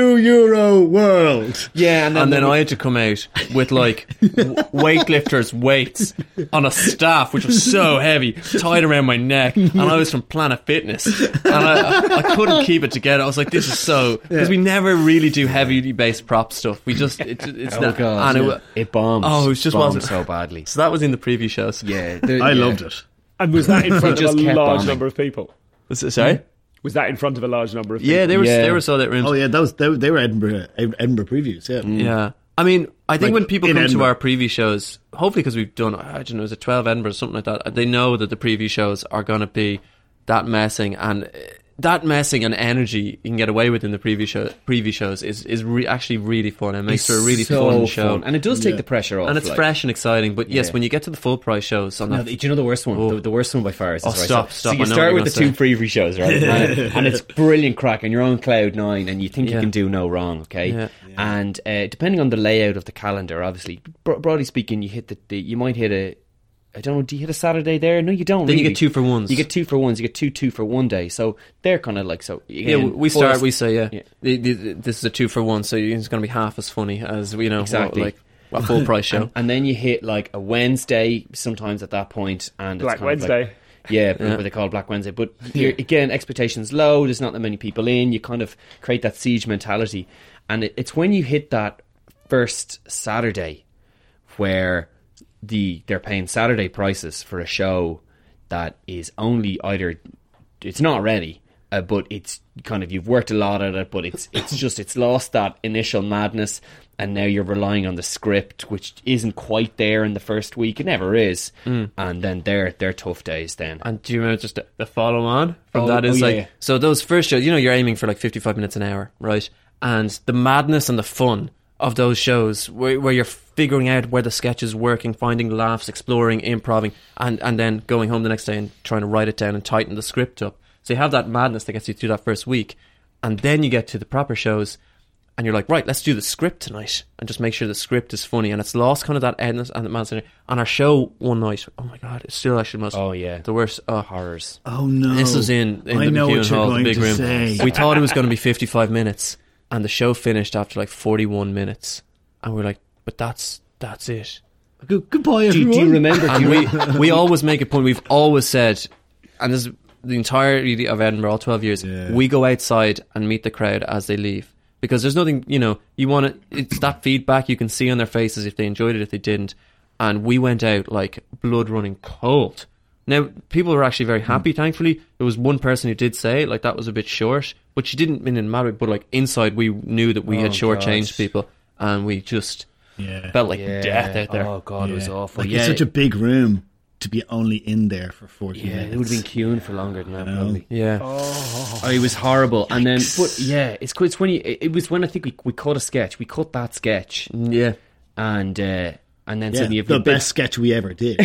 Speaker 4: €2 world.
Speaker 3: yeah,
Speaker 2: And then I had to come out with like weightlifters' weights on a staff which was so heavy, tied around my neck, and I was from Planet Fitness, and I couldn't keep it together. I was like, this is so, because we never really do heavy based prop stuff. We just it's
Speaker 3: oh
Speaker 2: not,
Speaker 3: god,
Speaker 2: and
Speaker 3: it bombed.
Speaker 2: Oh, it just
Speaker 3: bombed
Speaker 2: wasn't
Speaker 3: so badly.
Speaker 2: So that was in the preview shows.
Speaker 3: Yeah,
Speaker 4: I loved it.
Speaker 1: And was that in front of
Speaker 3: just
Speaker 1: a
Speaker 3: kept
Speaker 1: large
Speaker 3: bombing.
Speaker 1: number of people?
Speaker 2: Sorry.
Speaker 1: Was that in front of a large number of people?
Speaker 2: Yeah, they were
Speaker 3: Yeah.
Speaker 2: sold out rooms.
Speaker 4: Oh yeah, they were Edinburgh previews. Yeah,
Speaker 2: Yeah. I mean, I think
Speaker 4: Like,
Speaker 2: when people
Speaker 4: in
Speaker 2: come to
Speaker 4: Edinburgh.
Speaker 2: our preview shows, hopefully because we've done, I don't know, is it 12 Edinburgh or something like that, they know that the preview shows are going to be that messing, and that messing and energy you can get away with in the preview shows is actually really fun. It makes for a really
Speaker 3: so
Speaker 2: fun show.
Speaker 3: and it does take the pressure off.
Speaker 2: And it's
Speaker 3: like.
Speaker 2: fresh and exciting, but yes,
Speaker 3: Yeah.
Speaker 2: when you get to the full price shows on
Speaker 3: No,
Speaker 2: that,
Speaker 3: do you know the worst one?
Speaker 2: Oh.
Speaker 3: The worst one by far is
Speaker 2: Oh,
Speaker 3: this, right?
Speaker 2: stop,
Speaker 3: So
Speaker 2: I
Speaker 3: you
Speaker 2: know what
Speaker 3: start
Speaker 2: you're
Speaker 3: with the
Speaker 2: gonna
Speaker 3: two preview shows, right? and it's brilliant crack, and you're on cloud nine, and you think you
Speaker 2: Yeah.
Speaker 3: can do no wrong, okay?
Speaker 2: Yeah.
Speaker 3: And depending on the layout of the calendar, obviously, broadly speaking, you hit you might hit a. I don't know. Do you hit a Saturday there? No, you don't.
Speaker 2: Then you
Speaker 3: really.
Speaker 2: get 2 for 1s.
Speaker 3: You get 2 for 1s. You get two for 1 day. So they're kind of like so.
Speaker 2: Yeah,
Speaker 3: again,
Speaker 2: we say, yeah.
Speaker 3: Yeah.
Speaker 2: This is a 2 for 1, so it's going to be half as funny as, you know,
Speaker 3: Exactly.
Speaker 2: like a full price show.
Speaker 3: And then you hit like a Wednesday sometimes at that point, and
Speaker 1: Black
Speaker 3: it's kind of
Speaker 1: Wednesday.
Speaker 3: like, yeah, what they call Black Wednesday. But here, again, expectations low. There's not that many people in. You kind of create that siege mentality, and it's when you hit that first Saturday where they're paying Saturday prices for a show that is only either it's not ready, but it's kind of you've worked a lot at it, but it's lost that initial madness, and now you're relying on the script, which isn't quite there in the first week. It never is, and then they're tough days then.
Speaker 2: And do you remember just the follow on from
Speaker 3: Oh,
Speaker 2: that is
Speaker 3: oh,
Speaker 2: like,
Speaker 3: yeah.
Speaker 2: so those first shows, you know, you're aiming for like 55 minutes an hour, right? And the madness and the fun of those shows where you're figuring out where the sketch is working, finding laughs, exploring, improving, and then going home the next day and trying to write it down and tighten the script up. So you have that madness that gets you through that first week, and then you get to the proper shows and you're like, right, let's do the script tonight and just make sure the script is funny. And it's lost kind of that endless and the madness. On our show one night, oh my god, it's still actually the worst.
Speaker 3: Horrors.
Speaker 4: Oh no!
Speaker 2: This was in
Speaker 4: I
Speaker 2: the
Speaker 4: know what
Speaker 2: McEwen
Speaker 4: you're
Speaker 2: Hall, the
Speaker 4: going
Speaker 2: big
Speaker 4: to
Speaker 2: room.
Speaker 4: say.
Speaker 2: We thought it was going to be 55 minutes, and the show finished after like 41 minutes, and we're like, but that's it.
Speaker 4: Goodbye,
Speaker 3: Do
Speaker 4: everyone.
Speaker 3: you remember?
Speaker 2: And we always make a point. We've always said, and this is the entirety of Edinburgh, all 12 years.
Speaker 4: Yeah.
Speaker 2: We go outside and meet the crowd as they leave, because there's nothing, you know, you want to. It's that feedback you can see on their faces if they enjoyed it, if they didn't. And we went out like blood running cold. Now people were actually very happy. Thankfully, there was one person who did say like that was a bit short, but she didn't mean in matter. But like inside, we knew that we had shortchanged
Speaker 3: God.
Speaker 2: people, and we just
Speaker 4: Yeah.
Speaker 2: felt like death out there.
Speaker 3: Oh god, it was awful.
Speaker 4: Like,
Speaker 3: yeah,
Speaker 4: it's such a big room to be only in there for 40
Speaker 3: yeah,
Speaker 4: minutes.
Speaker 3: it would have been queuing for longer than that probably.
Speaker 2: Yeah.
Speaker 3: Oh, it was horrible. And then, but yeah, it's when it was when I think we cut a sketch. We cut that sketch,
Speaker 2: Yeah.
Speaker 3: and then
Speaker 4: Yeah,
Speaker 3: suddenly you've
Speaker 4: the best sketch we ever did.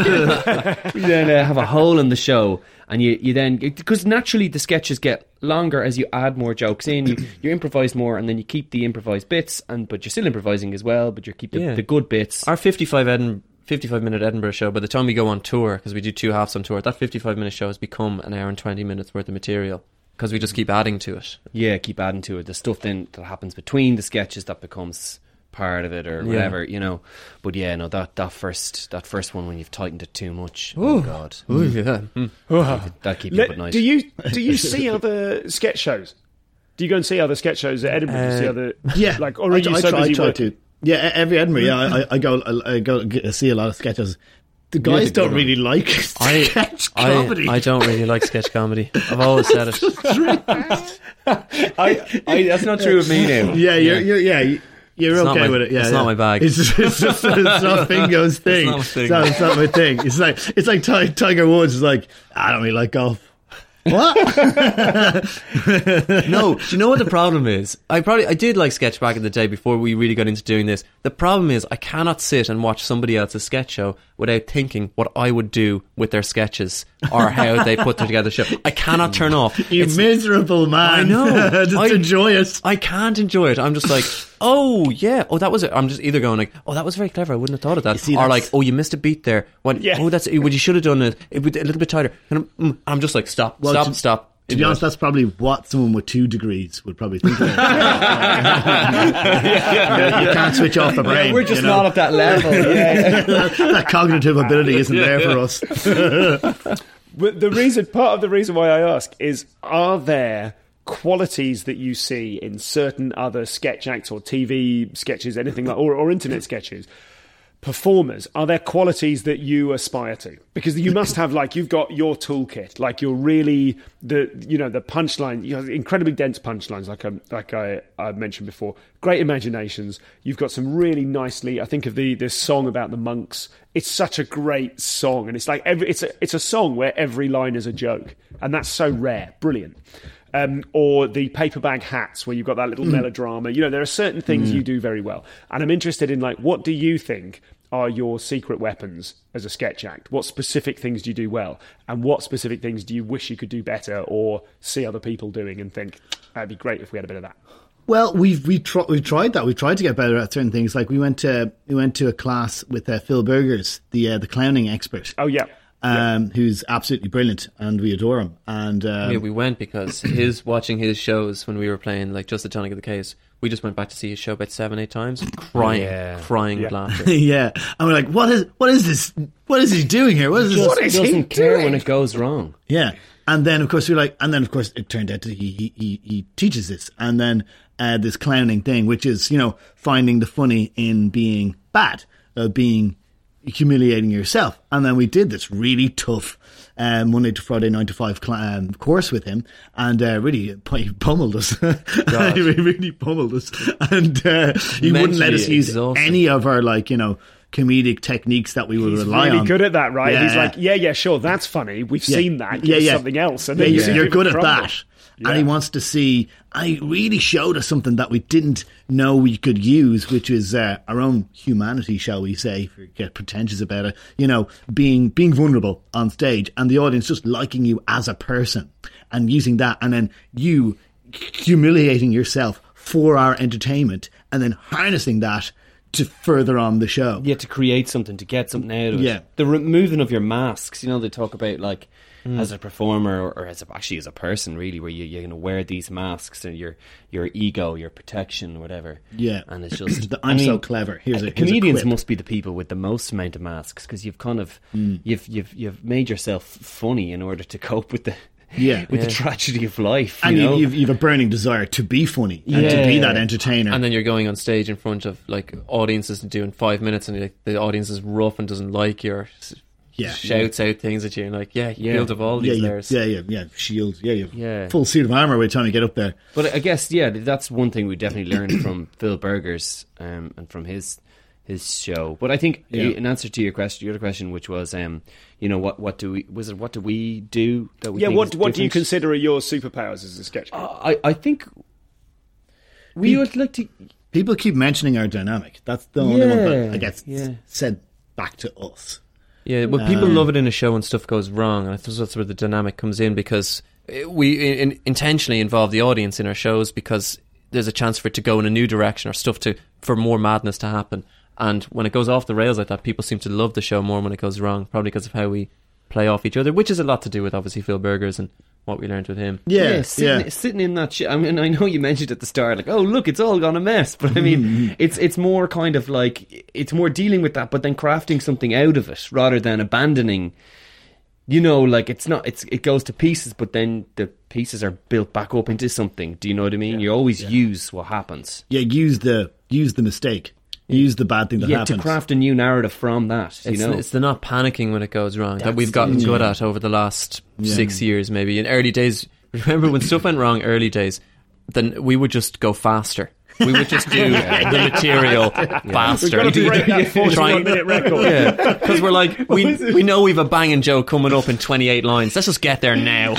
Speaker 3: you then have a hole in the show, and you then, because naturally the sketches get longer as you add more jokes in, you improvise more, and then you keep the improvised bits, but you're still improvising as well, but you keep the good bits.
Speaker 2: Our 55-minute Edinburgh show, by the time we go on tour, because we do 2 halves on tour, that 55-minute show has become an hour and 20 minutes worth of material, because we just keep adding to it.
Speaker 3: Yeah, keep adding to it. The stuff then that happens between the sketches that becomes part of it or whatever, you know. But yeah, no, that first one when you've tightened it too much, oh god,
Speaker 2: Ooh, yeah.
Speaker 3: that keep you up at night.
Speaker 1: Do you see other sketch shows? Do you go and see other sketch shows at Edinburgh? Do you see other
Speaker 4: Yeah,
Speaker 1: like, or are you so
Speaker 4: I
Speaker 1: busy
Speaker 4: try
Speaker 1: working?
Speaker 4: to. Yeah, every Edinburgh. Yeah, I go see a lot of sketches. The guys
Speaker 3: the good
Speaker 4: don't really like sketch comedy.
Speaker 2: I don't really like sketch comedy. I've always said it.
Speaker 3: That's not true of me now.
Speaker 4: Yeah, you're
Speaker 2: It's not
Speaker 4: okay
Speaker 2: my-
Speaker 4: with it. Yeah,
Speaker 2: it's not my bag.
Speaker 4: It's not Bingo's thing.
Speaker 2: not my thing.
Speaker 4: It's not my thing. It's like Tiger Woods is like, I don't really like golf. What?
Speaker 2: No, do you know what the problem is? I did like sketch back in the day before we really got into doing this. The problem is I cannot sit and watch somebody else's sketch show without thinking what I would do with their sketches or how they put together the show. I cannot turn off.
Speaker 4: You miserable man.
Speaker 2: I know.
Speaker 4: Just enjoy it.
Speaker 2: I can't enjoy it. I'm just like, oh yeah, oh that was it. I'm just either going like, oh that was very clever. I wouldn't have thought of that,
Speaker 4: see,
Speaker 2: or like, oh you missed a beat there. What?
Speaker 1: Yeah.
Speaker 2: Oh that's what you should have done it a little bit tighter. And I'm just like, stop.
Speaker 4: To be honest, that's probably what someone with 2 degrees would probably think of. You can't switch off the brain.
Speaker 3: We're just not at that level. Yeah.
Speaker 4: That cognitive ability isn't there for us.
Speaker 1: But part of the reason why I ask is, are there qualities that you see in certain other sketch acts or TV sketches, anything like, or internet sketches, performers, are there qualities that you aspire to? Because you must have, like, you've got your toolkit, like you're really the punchline, you have incredibly dense punchlines, like I mentioned before, great imaginations. You've got some really nicely, I think of this song about the monks. It's such a great song, and it's like it's a song where every line is a joke, and that's so rare, brilliant. Or the paper bag hats, where you've got that little melodrama. There are certain things you do very well. And I'm interested in, like, what do you think are your secret weapons as a sketch act? What specific things do you do well? And what specific things do you wish you could do better or see other people doing and think, that'd be great if we had a bit of that?
Speaker 4: Well, we've tried that. We've tried to get better at certain things. Like we went to a class with Phil Burgers, the clowning expert.
Speaker 1: Oh, yeah.
Speaker 4: Who's absolutely brilliant, and we adore him. And
Speaker 2: we went because watching his shows when we were playing, like, Just the Tonic of the Case. We just went back to see his show about 7-8 times, crying with laughter.
Speaker 4: Yeah, and we're like, what is this? What is he doing here? What is this?
Speaker 3: He doesn't care when it goes wrong.
Speaker 4: Yeah, and then of course it turned out that he teaches this, and then this clowning thing, which is finding the funny in being bad, being humiliating yourself. And then we did this really tough Monday to Friday 9 to 5 course with him, and really he pummeled us. He really pummeled us, and he wouldn't let us use any of our comedic techniques that we would rely on.
Speaker 1: He's really good at that, right?
Speaker 4: Yeah.
Speaker 1: He's like, yeah, sure, that's funny. We've seen that. Give us something else. And then
Speaker 4: you're good at that.
Speaker 1: Yeah.
Speaker 4: And he wants to see, and he really showed us something that we didn't know we could use, which is our own humanity, shall we say, if we get pretentious about it, being vulnerable on stage, and the audience just liking you as a person, and using that, and then you humiliating yourself for our entertainment, and then harnessing that to further on the show.
Speaker 3: Yeah, to create something, to get something out of it.
Speaker 4: Yeah.
Speaker 3: The removing of your masks, they talk about, like, as a performer or as a person, really, where you're going to wear these masks and your ego, your protection, whatever.
Speaker 4: Yeah.
Speaker 3: And it's just...
Speaker 4: I'm so clever. Here's
Speaker 3: comedians
Speaker 4: a
Speaker 3: must be the people with the most amount of masks, because you've kind of... You've made yourself funny in order to cope with the... the tragedy of life,
Speaker 4: and you've a burning desire to be funny and to be that entertainer.
Speaker 2: And then you're going on stage in front of, like, audiences and doing 5 minutes, and the audience is rough and doesn't like your shouts out things at you, and like, build of all these layers.
Speaker 4: Shields. Full suit of armour by the time you get up there.
Speaker 3: But I guess that's one thing we definitely learned from Phil Burgers and from his show. But I think in answer to your other question, which was what do we do that we think
Speaker 1: what do you consider are your superpowers as a sketch?
Speaker 3: I think we would like to.
Speaker 4: People keep mentioning our dynamic. That's the only one that gets said back to us.
Speaker 2: Yeah, well, people love it in a show when stuff goes wrong, and I think that's where the dynamic comes in, because we intentionally involve the audience in our shows, because there's a chance for it to go in a new direction, or for more madness to happen. And when it goes off the rails like that, people seem to love the show more when it goes wrong, probably because of how we play off each other, which has a lot to do with, obviously, Phil Burgers and what we learned with him.
Speaker 3: Sitting in that I mean, I know you mentioned at the start, like, oh, look, it's all gone a mess, but I mean, it's more kind of like, it's more dealing with that, but then crafting something out of it, rather than abandoning, like, it goes to pieces, but then the pieces are built back up into something. Do you know what I mean? You always use what happens.
Speaker 4: Yeah, use the mistake. Use the bad thing that happens.
Speaker 3: To craft a new narrative from that.
Speaker 2: It's the not panicking when it goes wrong that we've gotten good at over the last 6 years, maybe. In early days, remember when stuff went wrong early days, then we would just go faster. We would just do the material faster.
Speaker 1: We've got to break that 41-minute record.
Speaker 2: Yeah, because we're like, we know we've a banging joke coming up in 28 lines. Let's just get there now.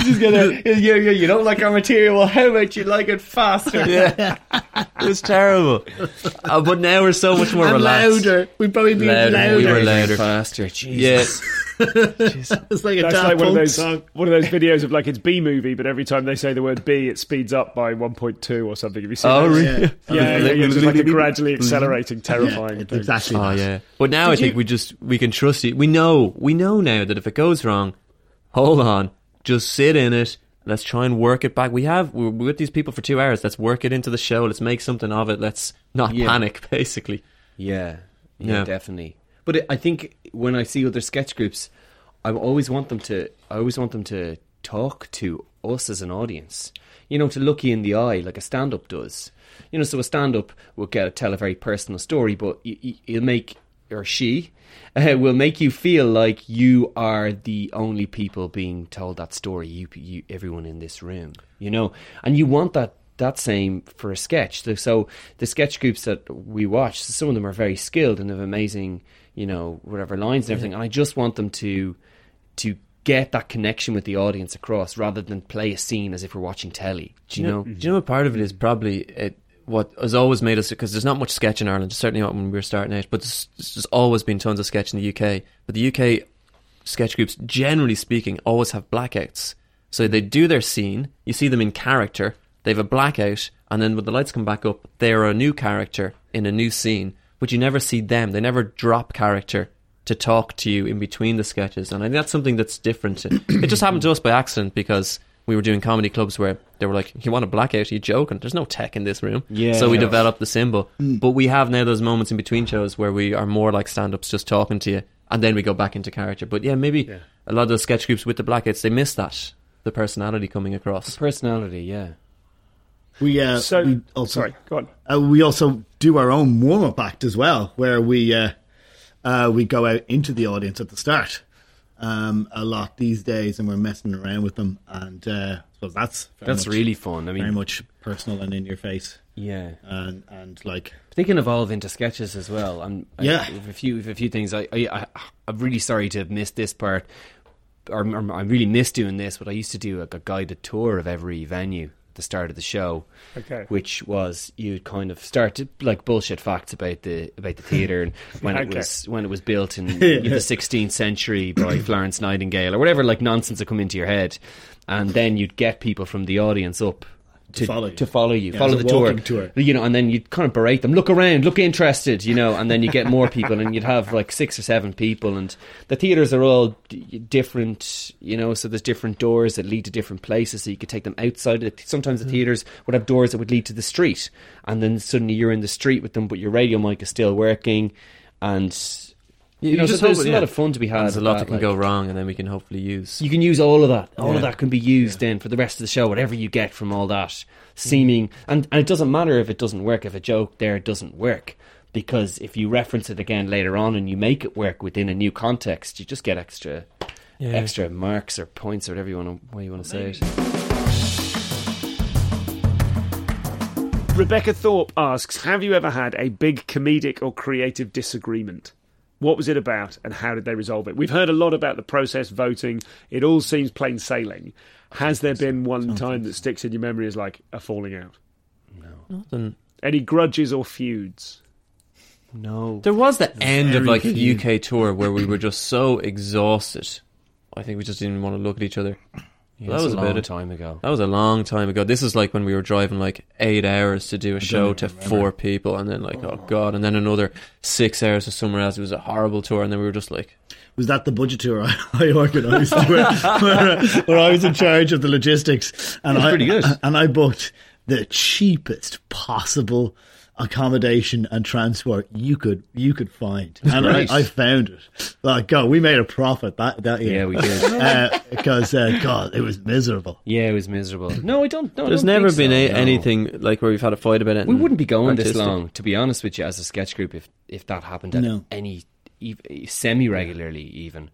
Speaker 3: You don't like our material. Well, how about you like it faster?
Speaker 2: Yeah, it was terrible. But now we're so much more
Speaker 4: And
Speaker 2: relaxed.
Speaker 4: louder. We'd probably be louder.
Speaker 2: We were louder,
Speaker 3: faster. Jesus.
Speaker 2: Yeah.
Speaker 4: It's like a
Speaker 1: That's
Speaker 4: Daft
Speaker 1: like one of
Speaker 4: Punk
Speaker 1: those
Speaker 4: song.
Speaker 1: videos of like it's B movie, but every time they say the word B, it speeds up by 1.2 or something. Have you seen
Speaker 2: Oh,
Speaker 1: those?
Speaker 2: really?
Speaker 1: Yeah, just like a gradually accelerating, terrifying
Speaker 4: It's
Speaker 1: thing.
Speaker 4: exactly
Speaker 2: Oh
Speaker 4: that.
Speaker 2: yeah. But now I think we can trust you. We know now that if it goes wrong, hold on, just sit in it. Let's try and work it back. We're with these people for 2 hours. Let's work it into the show. Let's make something of it. Let's not panic, basically.
Speaker 3: Yeah,
Speaker 2: Yeah.
Speaker 3: definitely. But I think when I see other sketch groups, I always want them to talk to us as an audience. You know, to look you in the eye like a stand-up does. You know, so a stand-up will tell a very personal story, but he'll make, or she will make you feel like you are the only people being told that story. You everyone in this room. You know, and you want that same for a sketch. So the sketch groups that we watch, some of them are very skilled and have amazing, you know, whatever lines and everything. And I just want them to get that connection with the audience across, rather than play a scene as if we're watching telly. Do you know?
Speaker 2: Do you know what part of it is probably what has always made us, because there's not much sketch in Ireland, certainly not when we were starting out, but there's always been tons of sketch in the UK. But the UK sketch groups, generally speaking, always have blackouts. So they do their scene, you see them in character, they have a blackout, and then when the lights come back up, they're a new character in a new scene, but you never see them. They never drop character to talk to you in between the sketches, and I think that's something that's different. It just happened to us by accident, because we were doing comedy clubs where they were like, you want a blackout? Are you joking? There's no tech in this room.
Speaker 3: Yeah.
Speaker 2: So we developed the symbol. But we have now those moments in between shows where we are more like stand-ups, just talking to you, and then we go back into character. But yeah, maybe a lot of those sketch groups with the blackouts, they miss that, the personality coming across.
Speaker 3: Personality, yeah.
Speaker 4: We
Speaker 1: Sorry, go on.
Speaker 4: we also do our own warm-up act as well, where we go out into the audience at the start a lot these days, and we're messing around with them, and I suppose that's much,
Speaker 3: really fun. I mean,
Speaker 4: very much personal and in your face,
Speaker 3: yeah.
Speaker 4: and like
Speaker 3: They can evolve into sketches as well. And a few things. I'm really sorry to have missed this part, or I really miss doing this. But I used to do a guided tour of every venue at the start of the show, which was you'd kind of start to like bullshit facts about the theatre and when it was built in the 16th century by Florence Nightingale or whatever, like nonsense that come into your head, and then you'd get people from the audience up to follow you, follow the tour, you know, and then you'd kind of berate them, look around, look interested, you know, and then you get more people, and you'd have like 6 or 7 people, and the theatres are all different, you know, so there's different doors that lead to different places, so you could take them outside. Sometimes the theatres would have doors that would lead to the street, and then suddenly you're in the street with them, but your radio mic is still working, and you know, so there's a lot of fun to be had.
Speaker 2: There's a lot that can go wrong, and then we can hopefully use.
Speaker 3: You can use all of that. All of that can be used then for the rest of the show. Whatever you get from all that seeming, and it doesn't matter if it doesn't work. If a joke there doesn't work, because if you reference it again later on and you make it work within a new context, you just get extra marks or points or whatever you want to say it.
Speaker 1: Rebecca Thorpe asks, have you ever had a big comedic or creative disagreement? What was it about, and how did they resolve it? We've heard a lot about the process, voting. It all seems plain sailing. Has there been one time that sticks in your memory as like a falling out?
Speaker 3: No.
Speaker 2: Nothing.
Speaker 1: Any grudges or feuds?
Speaker 3: No.
Speaker 2: There was the end of like
Speaker 4: few.
Speaker 2: a UK tour where we were just so exhausted. I think we just didn't want to look at each other.
Speaker 3: Yeah, that was a long time ago.
Speaker 2: That was a long time ago. This is like when we were driving like 8 hours to do a show to 4 people, and then like, oh God, and then another 6 hours to somewhere else. It was a horrible tour, and then we were just like...
Speaker 4: Was that the budget tour I organised where I was in charge of the logistics, and
Speaker 3: pretty good.
Speaker 4: And I booked the cheapest possible accommodation and transport you could find, and I found it. Like, God, we made a profit that year.
Speaker 3: Yeah, we did.
Speaker 4: Because God, it was miserable.
Speaker 3: Yeah, it was miserable. No, I don't. No,
Speaker 2: There's never been anything like where we've had a fight about it.
Speaker 3: We wouldn't be going this long, to be honest with you, as a sketch group, if that happened at any semi-regularly even.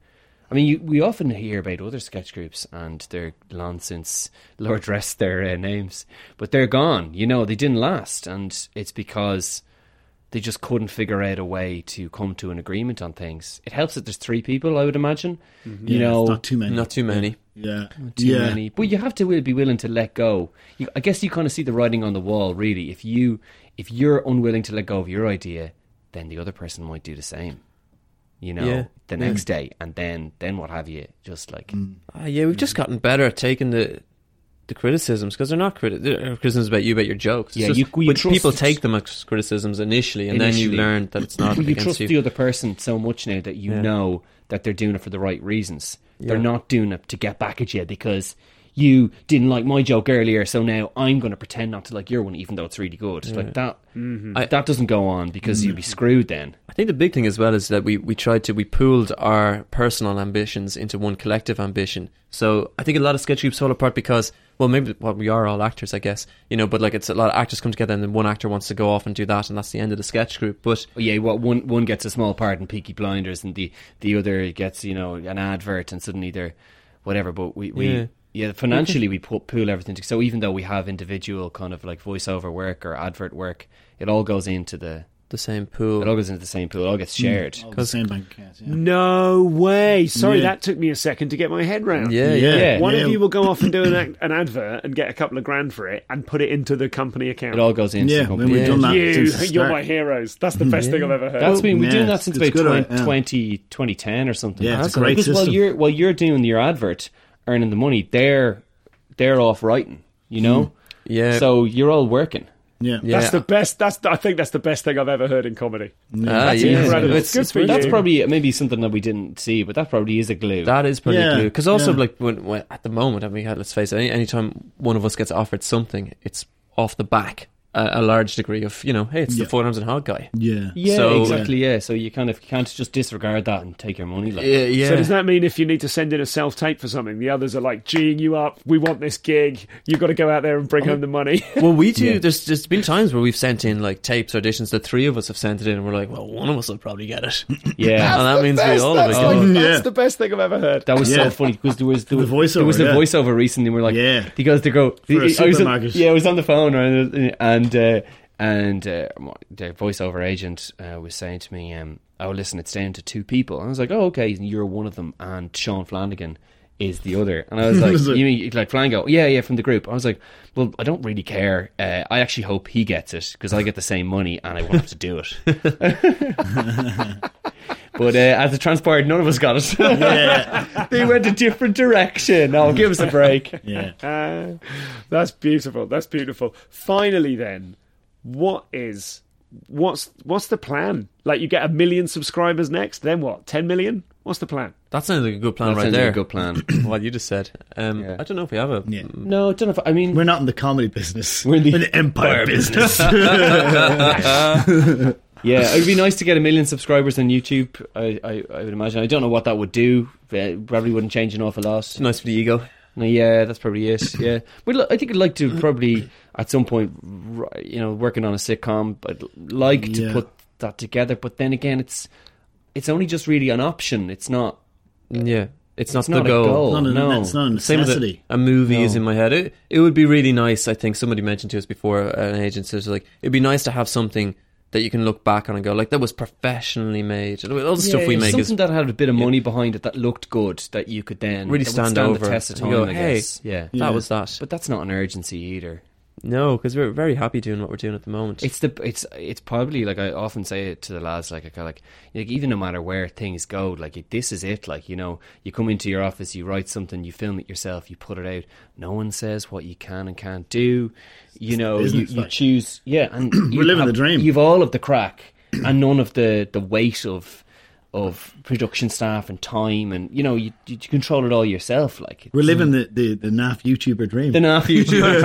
Speaker 3: I mean, we often hear about other sketch groups and they're long since, Lord rest their names, but they're gone. You know, they didn't last, and it's because they just couldn't figure out a way to come to an agreement on things. It helps that there's 3 people, I would imagine.
Speaker 4: Mm-hmm.
Speaker 3: You know,
Speaker 4: it's not too many.
Speaker 2: Not too many.
Speaker 4: Yeah.
Speaker 3: too many. But you have to be willing to let go. I guess you kind of see the writing on the wall, really. If you're unwilling to let go of your idea, then the other person might do the same. You know, the next day, and then what have you? Just like,
Speaker 2: We've just gotten better at taking the criticisms, because they're not criticisms about you, about your jokes.
Speaker 3: Yeah,
Speaker 2: It's just,
Speaker 3: you
Speaker 2: but
Speaker 3: trust-
Speaker 2: people take them as criticisms initially, and then you learn that it's not
Speaker 3: you
Speaker 2: against
Speaker 3: trust
Speaker 2: you.
Speaker 3: the other person so much now that you know that they're doing it for the right reasons. They're
Speaker 2: Yeah.
Speaker 3: not doing it to get back at you because you didn't like my joke earlier, so now I'm going to pretend not to like your one, even though it's really good. Like that, that doesn't go on, because you'd be screwed then.
Speaker 2: I think the big thing as well is that we pooled our personal ambitions into one collective ambition. So I think a lot of sketch groups fall apart because, well, maybe we are all actors, I guess, you know, but like it's a lot of actors come together and then one actor wants to go off and do that, and that's the end of the sketch group. But
Speaker 3: One gets a small part in Peaky Blinders, and the other gets, you know, an advert, and suddenly they're whatever. But we financially we pool everything together. So even though we have individual kind of like voiceover work or advert work, it all goes into the
Speaker 2: same pool.
Speaker 3: It all goes into the same pool. It all gets shared.
Speaker 4: All the same bank accounts, yeah.
Speaker 1: No way. Sorry,
Speaker 4: Yeah.
Speaker 1: that took me a second to get my head round.
Speaker 2: Yeah.
Speaker 1: One
Speaker 4: Yeah.
Speaker 1: of you will go off and do an advert and get a couple of grand for it and put it into the company account.
Speaker 3: It all goes into the
Speaker 4: Yeah,
Speaker 3: company.
Speaker 4: we've done that since the
Speaker 1: You're
Speaker 4: start.
Speaker 1: my heroes. That's the best thing I've ever heard.
Speaker 3: That's been we're doing
Speaker 4: Yeah,
Speaker 3: that since
Speaker 4: it's
Speaker 3: about
Speaker 4: good, yeah.
Speaker 3: 2010 or something.
Speaker 4: Yeah, it's a
Speaker 3: That's
Speaker 4: great
Speaker 3: because
Speaker 4: system.
Speaker 3: while you're doing your advert, earning the money, they're off writing. You know,
Speaker 2: Yeah.
Speaker 3: So you're all working.
Speaker 4: Yeah.
Speaker 1: That's the best. I think that's the best thing I've ever heard in comedy.
Speaker 2: That's
Speaker 1: incredible.
Speaker 2: It's
Speaker 1: Good for
Speaker 3: That's
Speaker 1: you.
Speaker 3: probably maybe something that we didn't see, but that probably is a glue.
Speaker 2: That is pretty
Speaker 4: Yeah,
Speaker 2: glue. Because also,
Speaker 4: yeah.
Speaker 2: like, when at the moment, I mean, let's face it, anytime one of us gets offered something, it's off the back a large degree of, you know, hey, it's the Four Arms and Hog guy.
Speaker 4: Yeah.
Speaker 3: yeah,
Speaker 2: So-
Speaker 3: exactly. Yeah, so you kind of can't just disregard that and take your money. Like,
Speaker 2: Yeah.
Speaker 1: So does that mean if you need to send in a self-tape for something, the others are like geeing you up, we want this gig, you've got to go out there and bring home the money?
Speaker 2: Well, we do. There's been times where we've sent in like tapes, auditions. The 3 of us have sent it in, and we're like, well, one of us will probably get it.
Speaker 3: yeah.
Speaker 2: And that means we all of it.
Speaker 1: That's,
Speaker 2: get it.
Speaker 1: that's the best thing I've ever heard.
Speaker 3: That was
Speaker 4: Yeah.
Speaker 3: so funny because there was
Speaker 4: The voiceover,
Speaker 3: there was a
Speaker 4: yeah.
Speaker 3: voiceover recently. And we're like,
Speaker 4: Yeah.
Speaker 3: he goes to go
Speaker 4: For a
Speaker 3: I was
Speaker 4: supermarket.
Speaker 3: I was on the phone and the voiceover agent was saying to me, "Oh, listen, it's down to 2 people." And I was like, "Oh, okay, you're one of them, and Sean Flanagan is the other." And I was like, "You mean like Flanagan?" Yeah, from the group. I was like, "Well, I don't really care. I actually hope he gets it because I get the same money and I won't have to do it." But as it transpired, none of us got it.
Speaker 4: Yeah.
Speaker 3: They went a different direction. Oh, give us a break.
Speaker 4: Yeah.
Speaker 1: That's beautiful. That's beautiful. Finally, then, what's the plan? Like, you get 1 million subscribers next, then what? 10 million? What's the plan?
Speaker 2: That sounds like a good plan
Speaker 3: That
Speaker 2: right
Speaker 3: sounds like
Speaker 2: there.
Speaker 3: a good plan.
Speaker 2: What you just said. I don't know if we have a.
Speaker 4: Yeah.
Speaker 3: No, I don't know if I mean
Speaker 4: We're not in the comedy business.
Speaker 3: We're in the
Speaker 4: the empire business.
Speaker 3: yeah, it'd be nice to get 1 million subscribers on YouTube. I would imagine. I don't know what that would do. Probably wouldn't change an awful lot.
Speaker 2: It's nice for the ego.
Speaker 3: No, yeah, that's probably it. Yeah, but I think I'd like to probably at some point, you know, working on a sitcom. I'd like to put that together. But then again, it's only just really an option. It's not.
Speaker 2: Yeah. It's not the
Speaker 3: not a
Speaker 2: goal.
Speaker 3: goal.
Speaker 4: No, it's not a
Speaker 2: Same with
Speaker 4: necessity.
Speaker 2: a movie is in my head. It would be really nice. I think somebody mentioned to us before, an agent says, like, it'd be nice to have something that you can look back on and go, like, that was professionally made. All the stuff we make
Speaker 3: something
Speaker 2: is
Speaker 3: that had a bit of money behind it that looked good, that you could then
Speaker 2: really
Speaker 3: that would
Speaker 2: stand over
Speaker 3: the test of
Speaker 2: and
Speaker 3: time.
Speaker 2: go,
Speaker 3: I
Speaker 2: hey,
Speaker 3: guess. Yeah.
Speaker 2: that was that.
Speaker 3: But that's not an urgency either.
Speaker 2: No, because we're very happy doing what we're doing at the moment.
Speaker 3: It's probably, like, I often say it to the lads, like, I kind of like even no matter where things go, like, this is it. Like, you know, you come into your office, you write something, you film it yourself, you put it out. No one says what you can and can't do. You know, you choose. Yeah, and
Speaker 4: We're living the dream.
Speaker 3: You've all of the crack and none of the weight of production staff and time, and you know, you control it all yourself. Like,
Speaker 4: We're living the NAF YouTuber dream.
Speaker 3: the NAF YouTuber.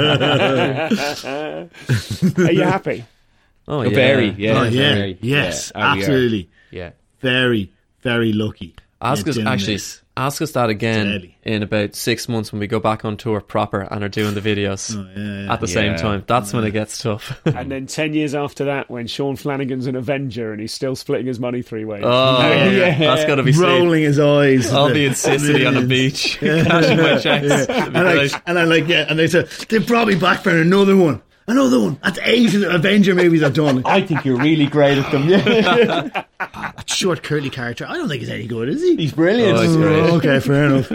Speaker 1: Are you happy?
Speaker 2: Oh, yeah.
Speaker 3: Very, yeah,
Speaker 4: Oh, yeah.
Speaker 3: very,
Speaker 4: Yes,
Speaker 3: yeah, we are.
Speaker 4: absolutely.
Speaker 3: Yeah.
Speaker 4: Very, very lucky.
Speaker 2: Ask
Speaker 4: you're
Speaker 2: us,
Speaker 4: doing
Speaker 2: actually,
Speaker 4: this.
Speaker 2: Ask us that again
Speaker 4: Deadly.
Speaker 2: in about 6 months when we go back on tour proper and are doing the videos at the same time. That's when it gets tough.
Speaker 1: And then 10 years after that, when Sean Flanagan's an Avenger and he's still splitting his money 3 ways.
Speaker 2: Oh, that's got to be
Speaker 4: rolling his eyes.
Speaker 2: I'll be in Sicily on the beach, cashing my checks.
Speaker 4: And they said they brought me back for another one. That's 8 Avenger movies I've done.
Speaker 3: I think you're really great at them.
Speaker 4: That short curly character, I don't think he's any good, is he?
Speaker 3: He's brilliant.
Speaker 2: Oh, he's great.
Speaker 4: Okay, fair enough.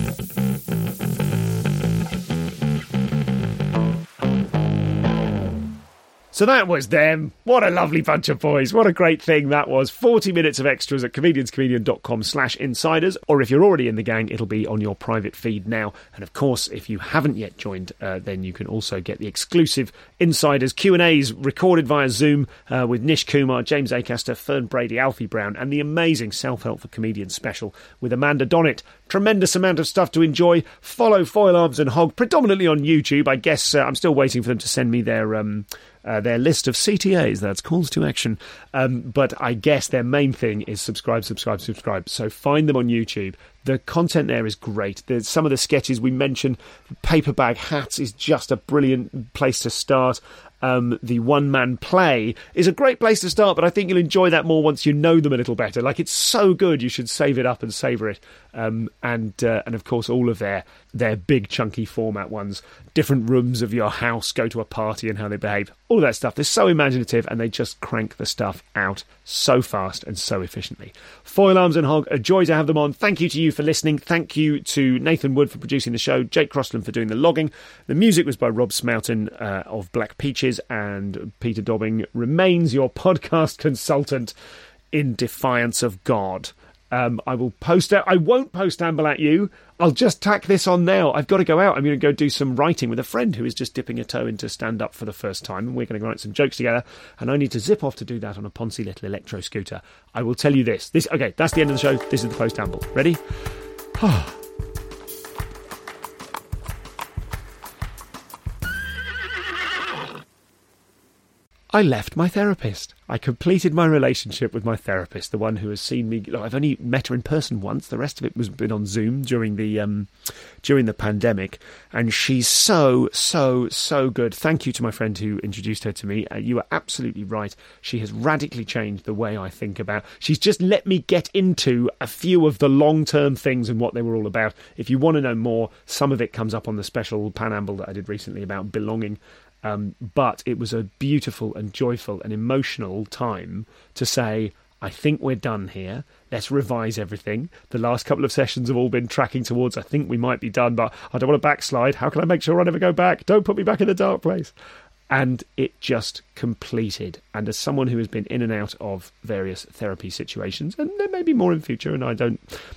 Speaker 1: So that was them. What a lovely bunch of boys. What a great thing that was. 40 minutes of extras at comedianscomedian.com/insiders. Or if you're already in the gang, it'll be on your private feed now. And of course, if you haven't yet joined, then you can also get the exclusive Insiders Q&As recorded via Zoom with Nish Kumar, James Acaster, Fern Brady, Alfie Brown, and the amazing Self-Help for Comedians special with Amanda Donnett. Tremendous amount of stuff to enjoy. Follow Foil Arms and Hog, predominantly on YouTube. I guess I'm still waiting for them to send me their list of CTAs, that's calls to action. But I guess their main thing is subscribe. So find them on YouTube. The content there is great. There's some of the sketches we mentioned. Paper Bag Hats is just a brilliant place to start. The one-man play is a great place to start, but I think you'll enjoy that more once you know them a little better. Like, it's so good, you should save it up and savour it. And of course, all of their big, chunky format ones. Different rooms of your house, go to a party and how they behave. All of that stuff. They're so imaginative, and they just crank the stuff out so fast and so efficiently. Foil Arms and Hog, a joy to have them on. Thank you to you for listening. Thank you to Nathan Wood for producing the show, Jake Crossland for doing the logging. The music was by Rob Smoughton of Black Peaches, and Peter Dobbing remains your podcast consultant in defiance of God. I won't post Amble at you. I'll just tack this on now. I've got to go out. I'm going to go do some writing with a friend who is just dipping a toe into stand-up for the first time, and we're going to write some jokes together, and I need to zip off to do that on a poncy little electro scooter. I will tell you this. Okay, that's the end of the show. This is the post Amble. Ready? I left my therapist. I completed my relationship with my therapist, the one who has seen me. I've only met her in person once. The rest of it was been on Zoom during the pandemic, and she's so good. Thank you to my friend who introduced her to me. You are absolutely right. She has radically changed the way I think about. She's just let me get into a few of the long-term things and what they were all about. If you want to know more, some of it comes up on the special Panamble that I did recently about belonging. But it was a beautiful and joyful and emotional time to say, I think we're done here. Let's revise everything. The last couple of sessions have all been tracking towards, I think we might be done, but I don't want to backslide. How can I make sure I never go back? Don't put me back in the dark place. And it just completed. And as someone who has been in and out of various therapy situations, and there may be more in future, and I don't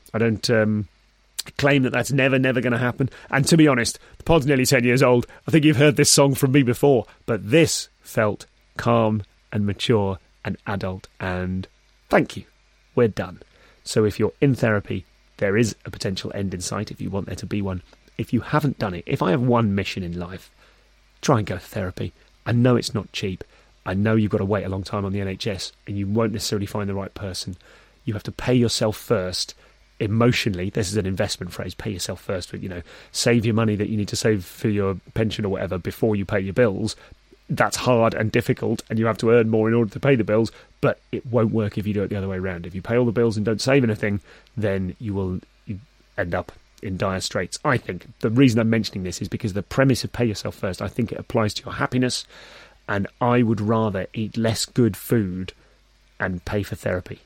Speaker 1: claim that that's never going to happen. And to be honest, the pod's nearly 10 years old. I think you've heard this song from me before, but this felt calm and mature and adult, and thank you. We're done. So if you're in therapy, there is a potential end in sight if you want there to be one. If you haven't done it, if I have one mission in life, try and go to therapy. I know it's not cheap. I know you've got to wait a long time on the NHS, and you won't necessarily find the right person. You have to pay yourself first. Emotionally, this is an investment phrase, pay yourself first, but save your money that you need to save for your pension or whatever before you pay your bills. That's hard and difficult, and you have to earn more in order to pay the bills, but it won't work if you do it the other way around. If you pay all the bills and don't save anything, then you end up in dire straits. I think the reason I'm mentioning this is because the premise of pay yourself first, I think it applies to your happiness, and I would rather eat less good food and pay for therapy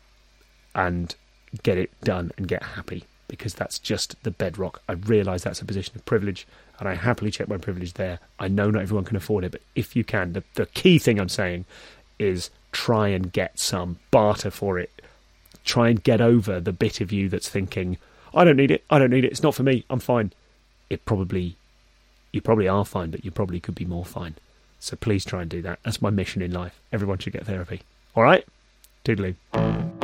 Speaker 1: and get it done and get happy, because that's just the bedrock. I realise that's a position of privilege, and I happily check my privilege there. I know not everyone can afford it, but if you can, the key thing I'm saying is try and get some barter for it. Try and get over the bit of you that's thinking, I don't need it, it's not for me, I'm fine. You probably are fine, but you probably could be more fine. So please try and do that. That's my mission in life. Everyone should get therapy. All right? Toodaloo.